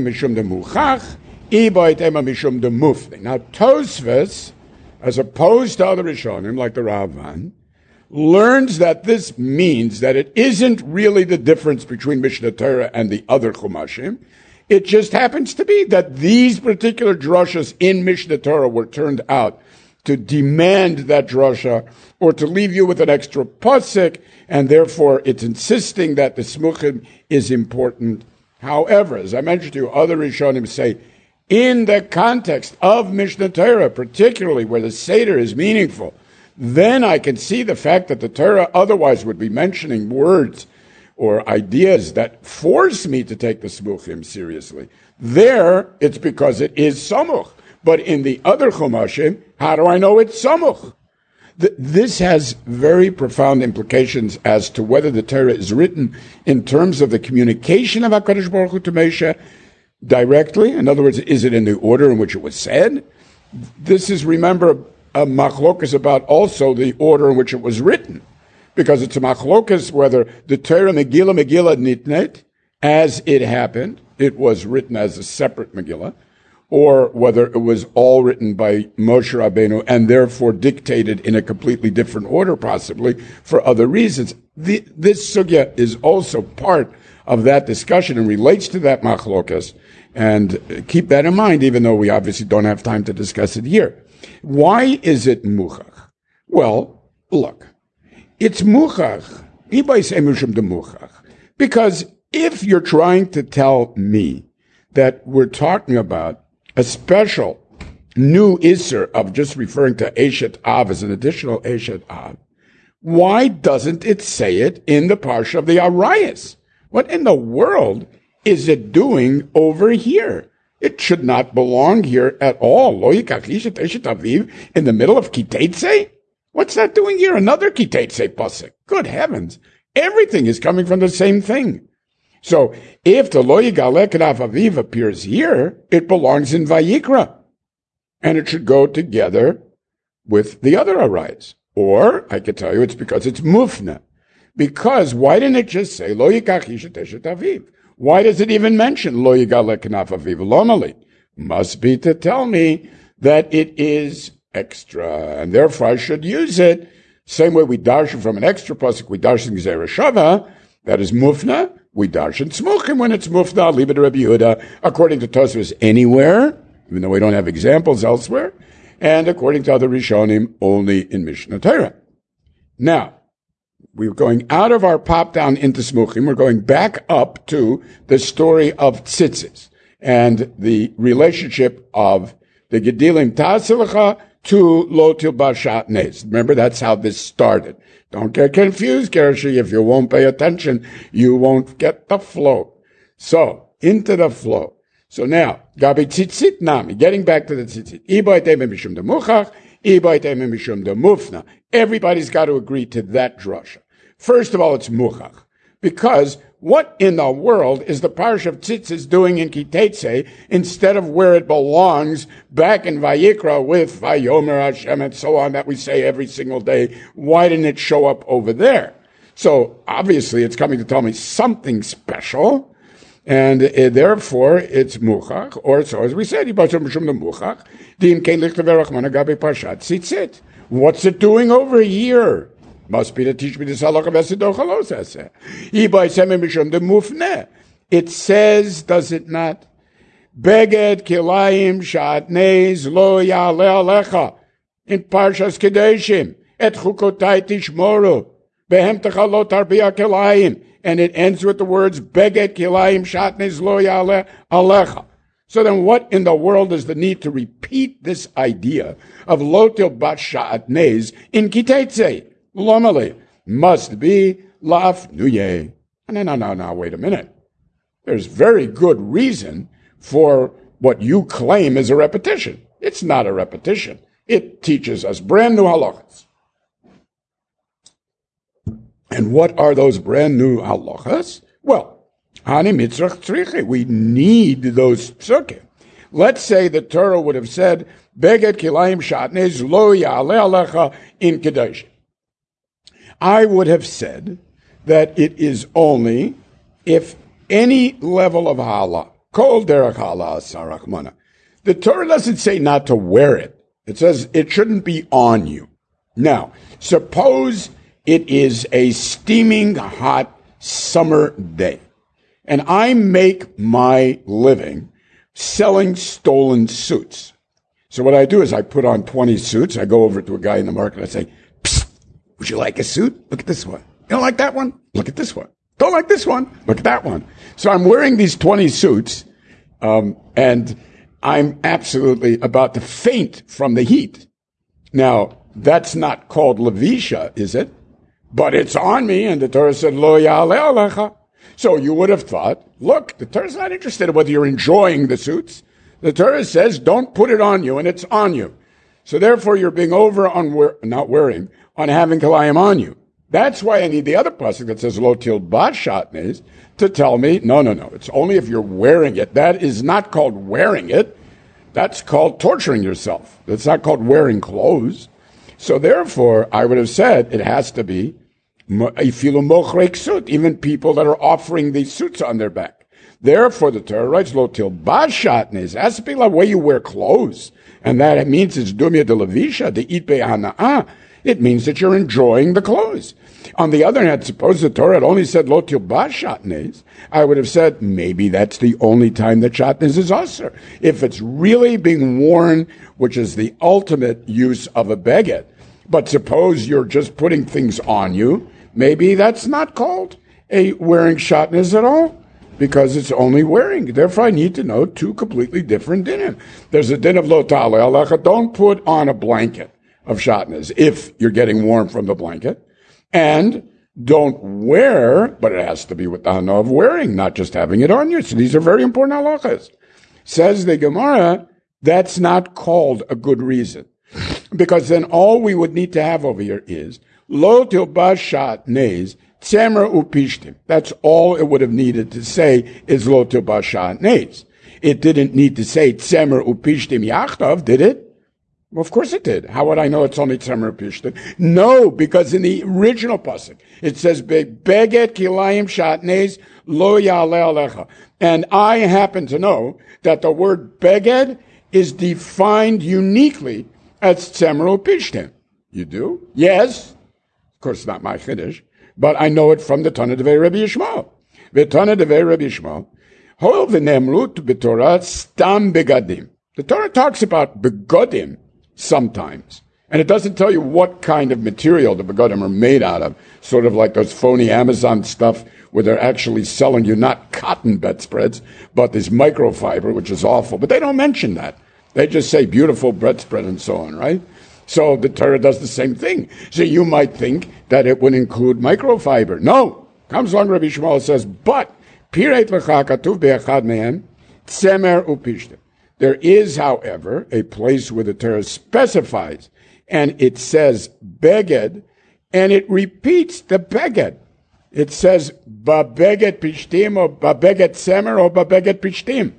Tosfos, as opposed to other Rishonim, like the Ravan, learns that this means that it isn't really the difference between Mishnah Torah and the other Chumashim. It just happens to be that these particular drashas in Mishnah Torah were turned out to demand that drasha or to leave you with an extra pasuk, and therefore it's insisting that the Smuchim is important. However, as I mentioned to you, other Rishonim say, in the context of Mishnah Torah, particularly where the Seder is meaningful, then I can see the fact that the Torah otherwise would be mentioning words or ideas that force me to take the Smuchim seriously. There, it's because it is Samuch. But in the other Chumashim, how do I know it's Samuch? This has very profound implications as to whether the Torah is written in terms of the communication of HaKadosh Baruch Hu to Moshe directly. In other words, is it in the order in which it was said? This is, remember, a machlokas about also the order in which it was written. Because it's a machlokas whether the Torah Megillah Megillah Nitnet, as it happened, it was written as a separate Megillah, or whether it was all written by Moshe Rabbeinu and therefore dictated in a completely different order, possibly for other reasons. The, this sugya is also part of that discussion and relates to that machlokas. And keep that in mind, even though we obviously don't have time to discuss it here. Why is it muchach? Well, look, it's muchach. Because if you're trying to tell me that we're talking about a special new Isser of just referring to Eshet Av as an additional Eshet Av, why doesn't it say it in the Parsha of the Arayas? What in the world is it doing over here? It should not belong here at all. Lo yikach Eshet Eshet Aviv in the middle of Kiteitzei? What's that doing here? Another Kiteitzei pasuk. Good heavens. Everything is coming from the same thing. So if the Lo Yigaleh K'naf Aviv appears here, it belongs in Vayikra. And it should go together with the other Arayas. Or, I can tell you, it's because it's Mufna. Because why didn't it just say Lo Yikach Eshet Eshet Aviv? Why does it even mention Lo Yigaleh K'naf Aviv Lomali? Must be to tell me that it is extra, and therefore I should use it. Same way we darshan from an extra pasuk, we darshan Gzeira Shava, that is Mufna. We darshan Smuchim when it's Mufna, leave it to Rabbi Yehuda, according to Tosfos anywhere, even though we don't have examples elsewhere, and according to other Rishonim, only in Mishnah Torah. Now, we're going out of our pop down into Smuchim, we're going back up to the story of Tzitzis, and the relationship of the Gedilim Ta'asilacha to Lo Tilbashat Nes. Remember, that's how this started. Don't get confused, Gershi. If you won't pay attention, you won't get the flow. So, into the flow. So now, Gabi Tzitzit Nami, getting back to the Tzitzit. Iba Iteme Mishum de Muchach, Iba Iteme Mishum de Mufna. Everybody's got to agree to that drasha. First of all, it's Muchach. Because what in the world is the Parsha of Tzitzis doing in Kiteitzei instead of where it belongs back in Vayikra with Vayomer Hashem and so on that we say every single day? Why didn't it show up over there? So obviously it's coming to tell me something special. And uh, therefore, it's muchach, or so as we said, what's it doing over here? Must be to teach me this halacha v'esidochalos eseh. It says, does it not? Beged kilayim shatnez lo ya'ale alecha in Parshas Kedeshim et chukotai tishmoru behem techa lo tarbia kilayim. And it ends with the words, Beget kilayim shatnez lo ya'ale alecha. So then what in the world is the need to repeat this idea of lotil bat shatnez in kitetze? Lomale must be laf nuye. No, no, no, no, wait a minute. There's very good reason for what you claim is a repetition. It's not a repetition. It teaches us brand new halachas. And what are those brand new halachas? Well, hani mitzrach tzriche. We need those psukim. Let's say the Torah would have said, Beged kilayim shatnez lo ya'ale alecha in kedoshim. I would have said that it is only if any level of hala, kol derech hala sarachmana. The Torah doesn't say not to wear it. It says it shouldn't be on you. Now, suppose it is a steaming hot summer day, and I make my living selling stolen suits. So what I do is I put on twenty suits. I go over to a guy in the market. I say, Psst, would you like a suit? Look at this one. You don't like that one? Look at this one. Don't like this one? Look at that one. So I'm wearing these twenty suits, um, and I'm absolutely about to faint from the heat. Now, that's not called levisha, is it? But it's on me, and the Torah said, Lo ya'ale alecha. So you would have thought, look, the Torah's not interested in whether you're enjoying the suits. The Torah says, don't put it on you, and it's on you. So therefore, you're being over on wear, not wearing, on having kilayim on you. That's why I need the other pasuk that says, Lo til bat shatnez, to tell me, no, no, no, it's only if you're wearing it. That is not called wearing it. That's called torturing yourself. That's not called wearing clothes. So therefore, I would have said it has to be ifilu mochrek suit, even people that are offering these suits on their back. Therefore, the Torah writes, Lo til bat shatnez. It has to be like the way you wear clothes. And that it means it's dumya de levisha, de it be'ana'ah. It means that you're enjoying the clothes. On the other hand, suppose the Torah had only said lo tilbas shatnez, I would have said maybe that's the only time that shatnez is usher. If it's really being worn, which is the ultimate use of a beged. But suppose you're just putting things on you, maybe that's not called a wearing shatnez at all, because it's only wearing. Therefore, I need to know two completely different dinim. There's a din of lo ta'ale alecha, don't put on a blanket of shatnez if you're getting warm from the blanket. And don't wear, but it has to be with the hana of wearing, not just having it on you. So these are very important halachas. Says the Gemara, that's not called a good reason. Because then all we would need to have over here is lo tilbas shatnez tzemer upishtim. That's all it would have needed to say is lo tilbas shatnez. It didn't need to say tzemer upishtim yachtav, did it? Well, of course it did. How would I know it's only tzemer upishtim? No, because in the original pasuk it says beget kilayim shatnez lo ya'ale alecha. And I happen to know that the word beged is defined uniquely as tzemer upishtim. You do? Yes. Of course, not my chiddush, but I know it from the Tana Devei Rabbi Yishmael. The Tana Devei Rabbi Yishmael, hol v'nemrut b'Torah stam begadim. The Torah talks about begadim sometimes, and it doesn't tell you what kind of material the begadim are made out of, sort of like those phony Amazon stuff where they're actually selling you not cotton bedspreads, but this microfiber, which is awful. But they don't mention that. They just say beautiful bedspread and so on, right? So the Torah does the same thing. So you might think that it would include microfiber. No. Comes along Rabbi Shmuel says, but Pireit lecha katuv be'echad mehem tzemer upishtim. There is, however, a place where the Torah specifies, and it says beged, and it repeats the beged. It says babeged pishtim or babeged tzemer or babeged pishtim.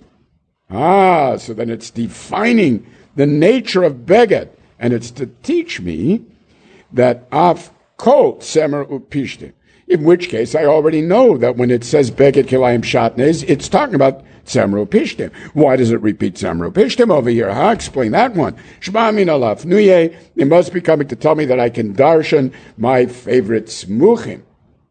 Ah, so then it's defining the nature of beged. And it's to teach me that af kol tzemer upishtim In which case, I already know that when it says Beged Kilayim Shatnez, it's talking about Tzemru Pishtim. Why does it repeat Tzemru Pishtim over here? Huh? Explain that one. Shema min alaf nuye. It must be coming to tell me that I can darshan my favorite smuchim.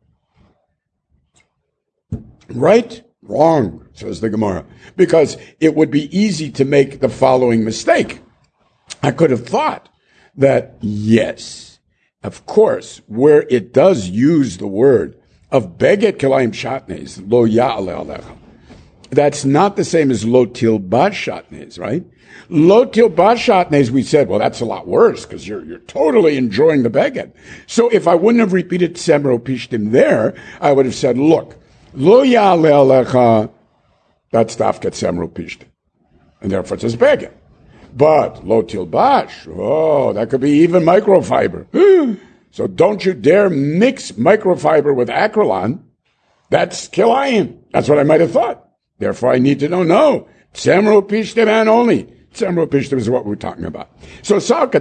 Right? Wrong, says the Gemara. Because it would be easy to make the following mistake. I could have thought that, yes, of course, where it does use the word of Beged Kilayim Shatnez, lo ya'ale alecha, that's not the same as lo tilbas shatnez, right? Lo tilbas shatnez, we said, well, that's a lot worse because you're you're totally enjoying the beged. So if I wouldn't have repeated Tzemru Pishtim there, I would have said, look, lo ya'ale alecha, that's dafka Tzemru Pishtim, and therefore it says beged. But lo tilbash, oh, that could be even microfiber. So don't you dare mix microfiber with acrylon. That's kilayim. That's what I might have thought. Therefore, I need to know, no, Tzemru Pishtim and only. Tzemru Pishtim is what we're talking about. So,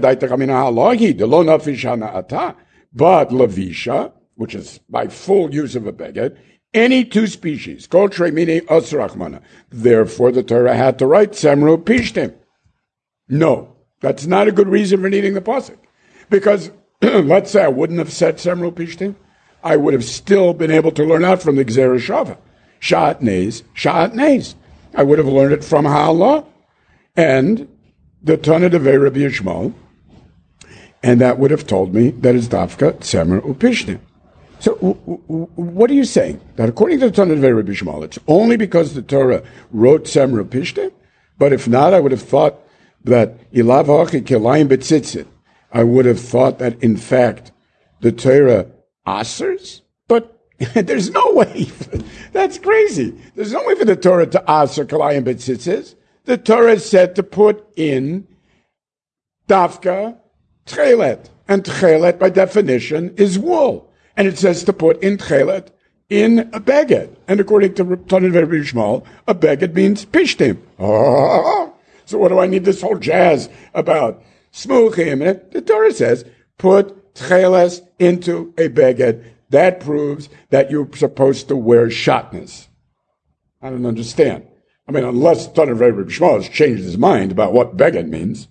but Levisha, which is by full use of a beged, any two species, therefore the Torah had to write Tzemru Pishtim. No, that's not a good reason for needing the pasuk. Because, let's say I wouldn't have said Tzemru Pishtim, I would have still been able to learn out from the Gzera Shava. Shatnez, Shatnez. I would have learned it from Ha'ala and the Tana Devei Rabbi Yishmael, and that would have told me that it's Dafka Tzemru Pishtim. So, w- w- what are you saying? That according to the Tana Devei Rabbi Yishmael, it's only because the Torah wrote Tzemru Pishtim? But if not, I would have thought that Ilav Hachi Kilayim B'tzitzit. I would have thought that, in fact, the Torah asers? But there's no way. That's crazy. There's no way for the Torah to aser Kilayim B'tzitzis. The Torah said to put in Dafka Tchelet. And Tchelet, by definition, is wool. And it says to put in Tchelet in a beged. And according to Tana Devei Rabbi Yishmael, a beged means Pishtim. Oh, so what do I need this whole jazz about Smuchim? The Torah says, put Tcheles into a beged. That proves that you're supposed to wear shatnez. I don't understand. I mean, unless Tana Devei Rabbi Yishmael has changed his mind about what beged means.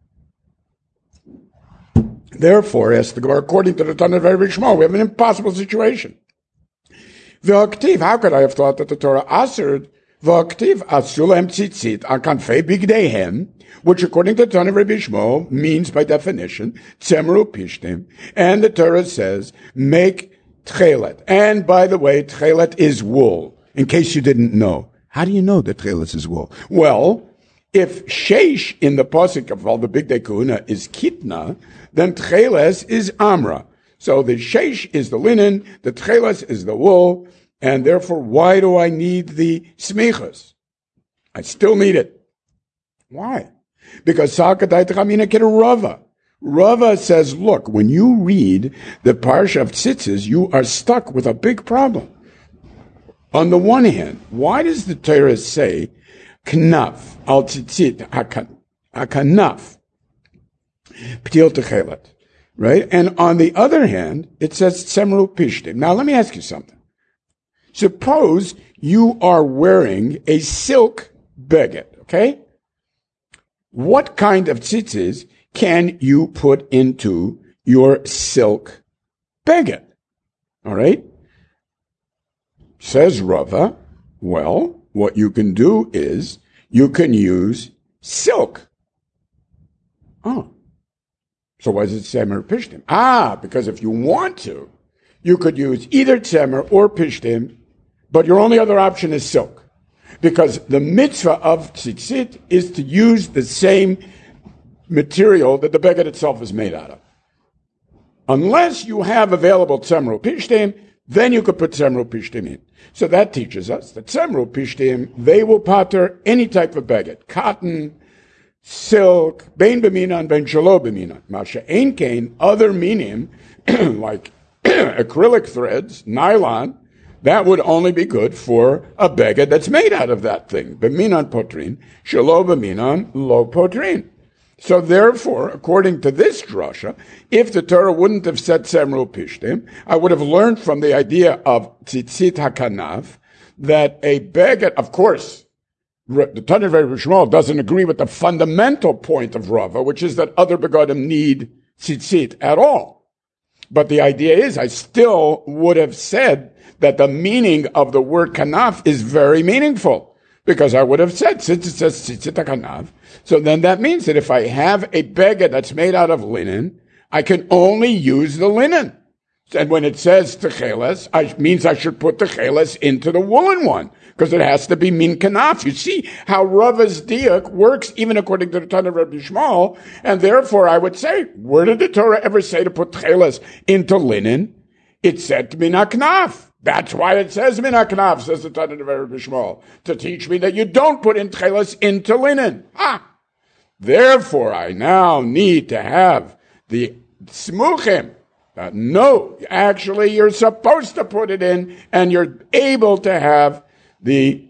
Therefore, as the Gemara, according to the Tana Devei Rabbi Yishmael, we have an impossible situation. V'aktiv, how could I have thought that the Torah asered v'aktiv asulem tzitzit akanfei bigdeihem, which according to the Tana Devei Rabbi Yishmael means by definition Tzemru Pishtim, and the Torah says make Tchelet. And by the way, Tchelet is wool, in case you didn't know. How do you know that Tchelet is wool? Well, if Sheish in the Pasuk of all the Big Day Kahuna is Kitna, then Tcheles is Amra. So the Sheish is the linen, the Tcheles is the wool, and therefore why do I need the Smichas? I still need it. Why? Because Sakadai Tchamina Kira Rava. Rava says, look, when you read the Parsha of Tzitzis, you are stuck with a big problem. On the one hand, why does the Torah say, Knaf, al tzitzit, hakanaf, p'til techelet, right? And on the other hand, it says Tzemru Pishtim. Now, let me ask you something. Suppose you are wearing a silk beged, okay? What kind of tzitzis can you put into your silk beged? All right? Says Rava, well, what you can do is you can use silk. Oh. So why does it say Tzemer Pishtim? Ah, because if you want to, you could use either Tzemer or Pishtim, but your only other option is silk. Because the mitzvah of tzitzit is to use the same material that the beged itself is made out of. Unless you have available Tzemru Pishtim, then you could put Tzemru Pishtim in. So that teaches us that Tzemru Pishtim, they will pater any type of beged. Cotton, silk, bein b'minan, bein shelo b'minan. Masha ein kain, other minim, like acrylic threads, nylon, that would only be good for a beged that's made out of that thing. B'minan potrin, shelo b'minan, lo potrin. So therefore, according to this drasha, if the Torah wouldn't have said Semru Pishtim, I would have learned from the idea of Tzitzit HaKanaf that a beged, of course, the Tanya of Rabbi Shmuel doesn't agree with the fundamental point of Rava, which is that other begadim need tzitzit at all. But the idea is, I still would have said that the meaning of the word kanaf is very meaningful, because I would have said, since it says tzitzit kanaf, so then that means that if I have a beged that's made out of linen, I can only use the linen. And when it says techeles, it means I should put techeles into the woolen one, because it has to be min kanaf. You see how Rava's diak works even according to the Tana of Rabbi Shmuel, and therefore I would say, where did the Torah ever say to put techeles into linen? It said min haknaf. That's why it says min haknaf, says the Tana of Rabbi Shmuel, to teach me that you don't put in techeles into linen. Ah! Therefore I now need to have the smuchim. Uh, no, actually, you're supposed to put it in, and you're able to have the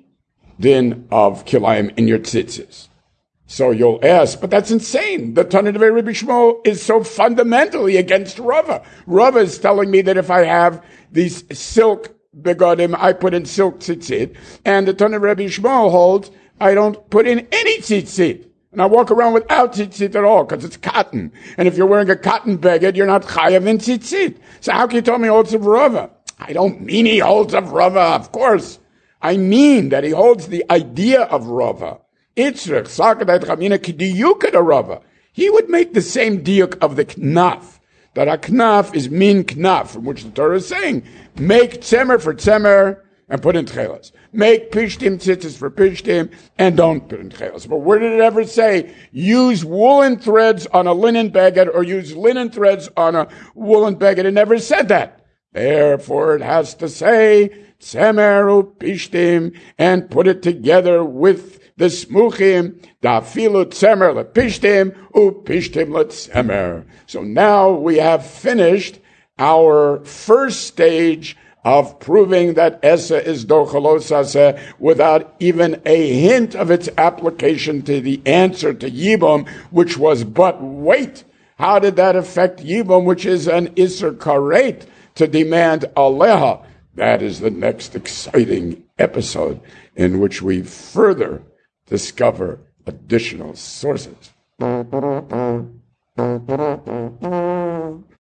din of kilayim in your tzitzis. So you'll ask, but that's insane. The Tana of Rabbi Shmuel is so fundamentally against Rava. Rava is telling me that if I have these silk begadim, I put in silk tzitzit, and the Tana of Rabbi Shmuel holds I don't put in any tzitzit. And I walk around without tzitzit at all, because it's cotton. And if you're wearing a cotton beged, you're not chayav in tzitzit. So how can you tell me he holds of Rava? I don't mean he holds of Rava, of course. I mean that he holds the idea of Rava. Itzrich, sakadait chamina kidiyuka de Rava. He would make the same diuk of the knaf. That a knaf is min knaf, from which the Torah is saying, make tzemer for tzemer, and put in tchelas. Make pishtim tzitzis for pishtim, and don't put in tchelas. But where did it ever say, use woolen threads on a linen beged, or use linen threads on a woolen beged? It never said that. Therefore it has to say, tzemer u pishtim, and put it together with the smuchim, dafilu tzemer le pishtim, u pishtim le tzemer. So now we have finished our first stage of proving that Esa is Dochalosase without even a hint of its application to the answer to Yibam, which was but wait. How did that affect Yibam, which is an Isser Karet, to demand Aleha? That is the next exciting episode in which we further discover additional sources.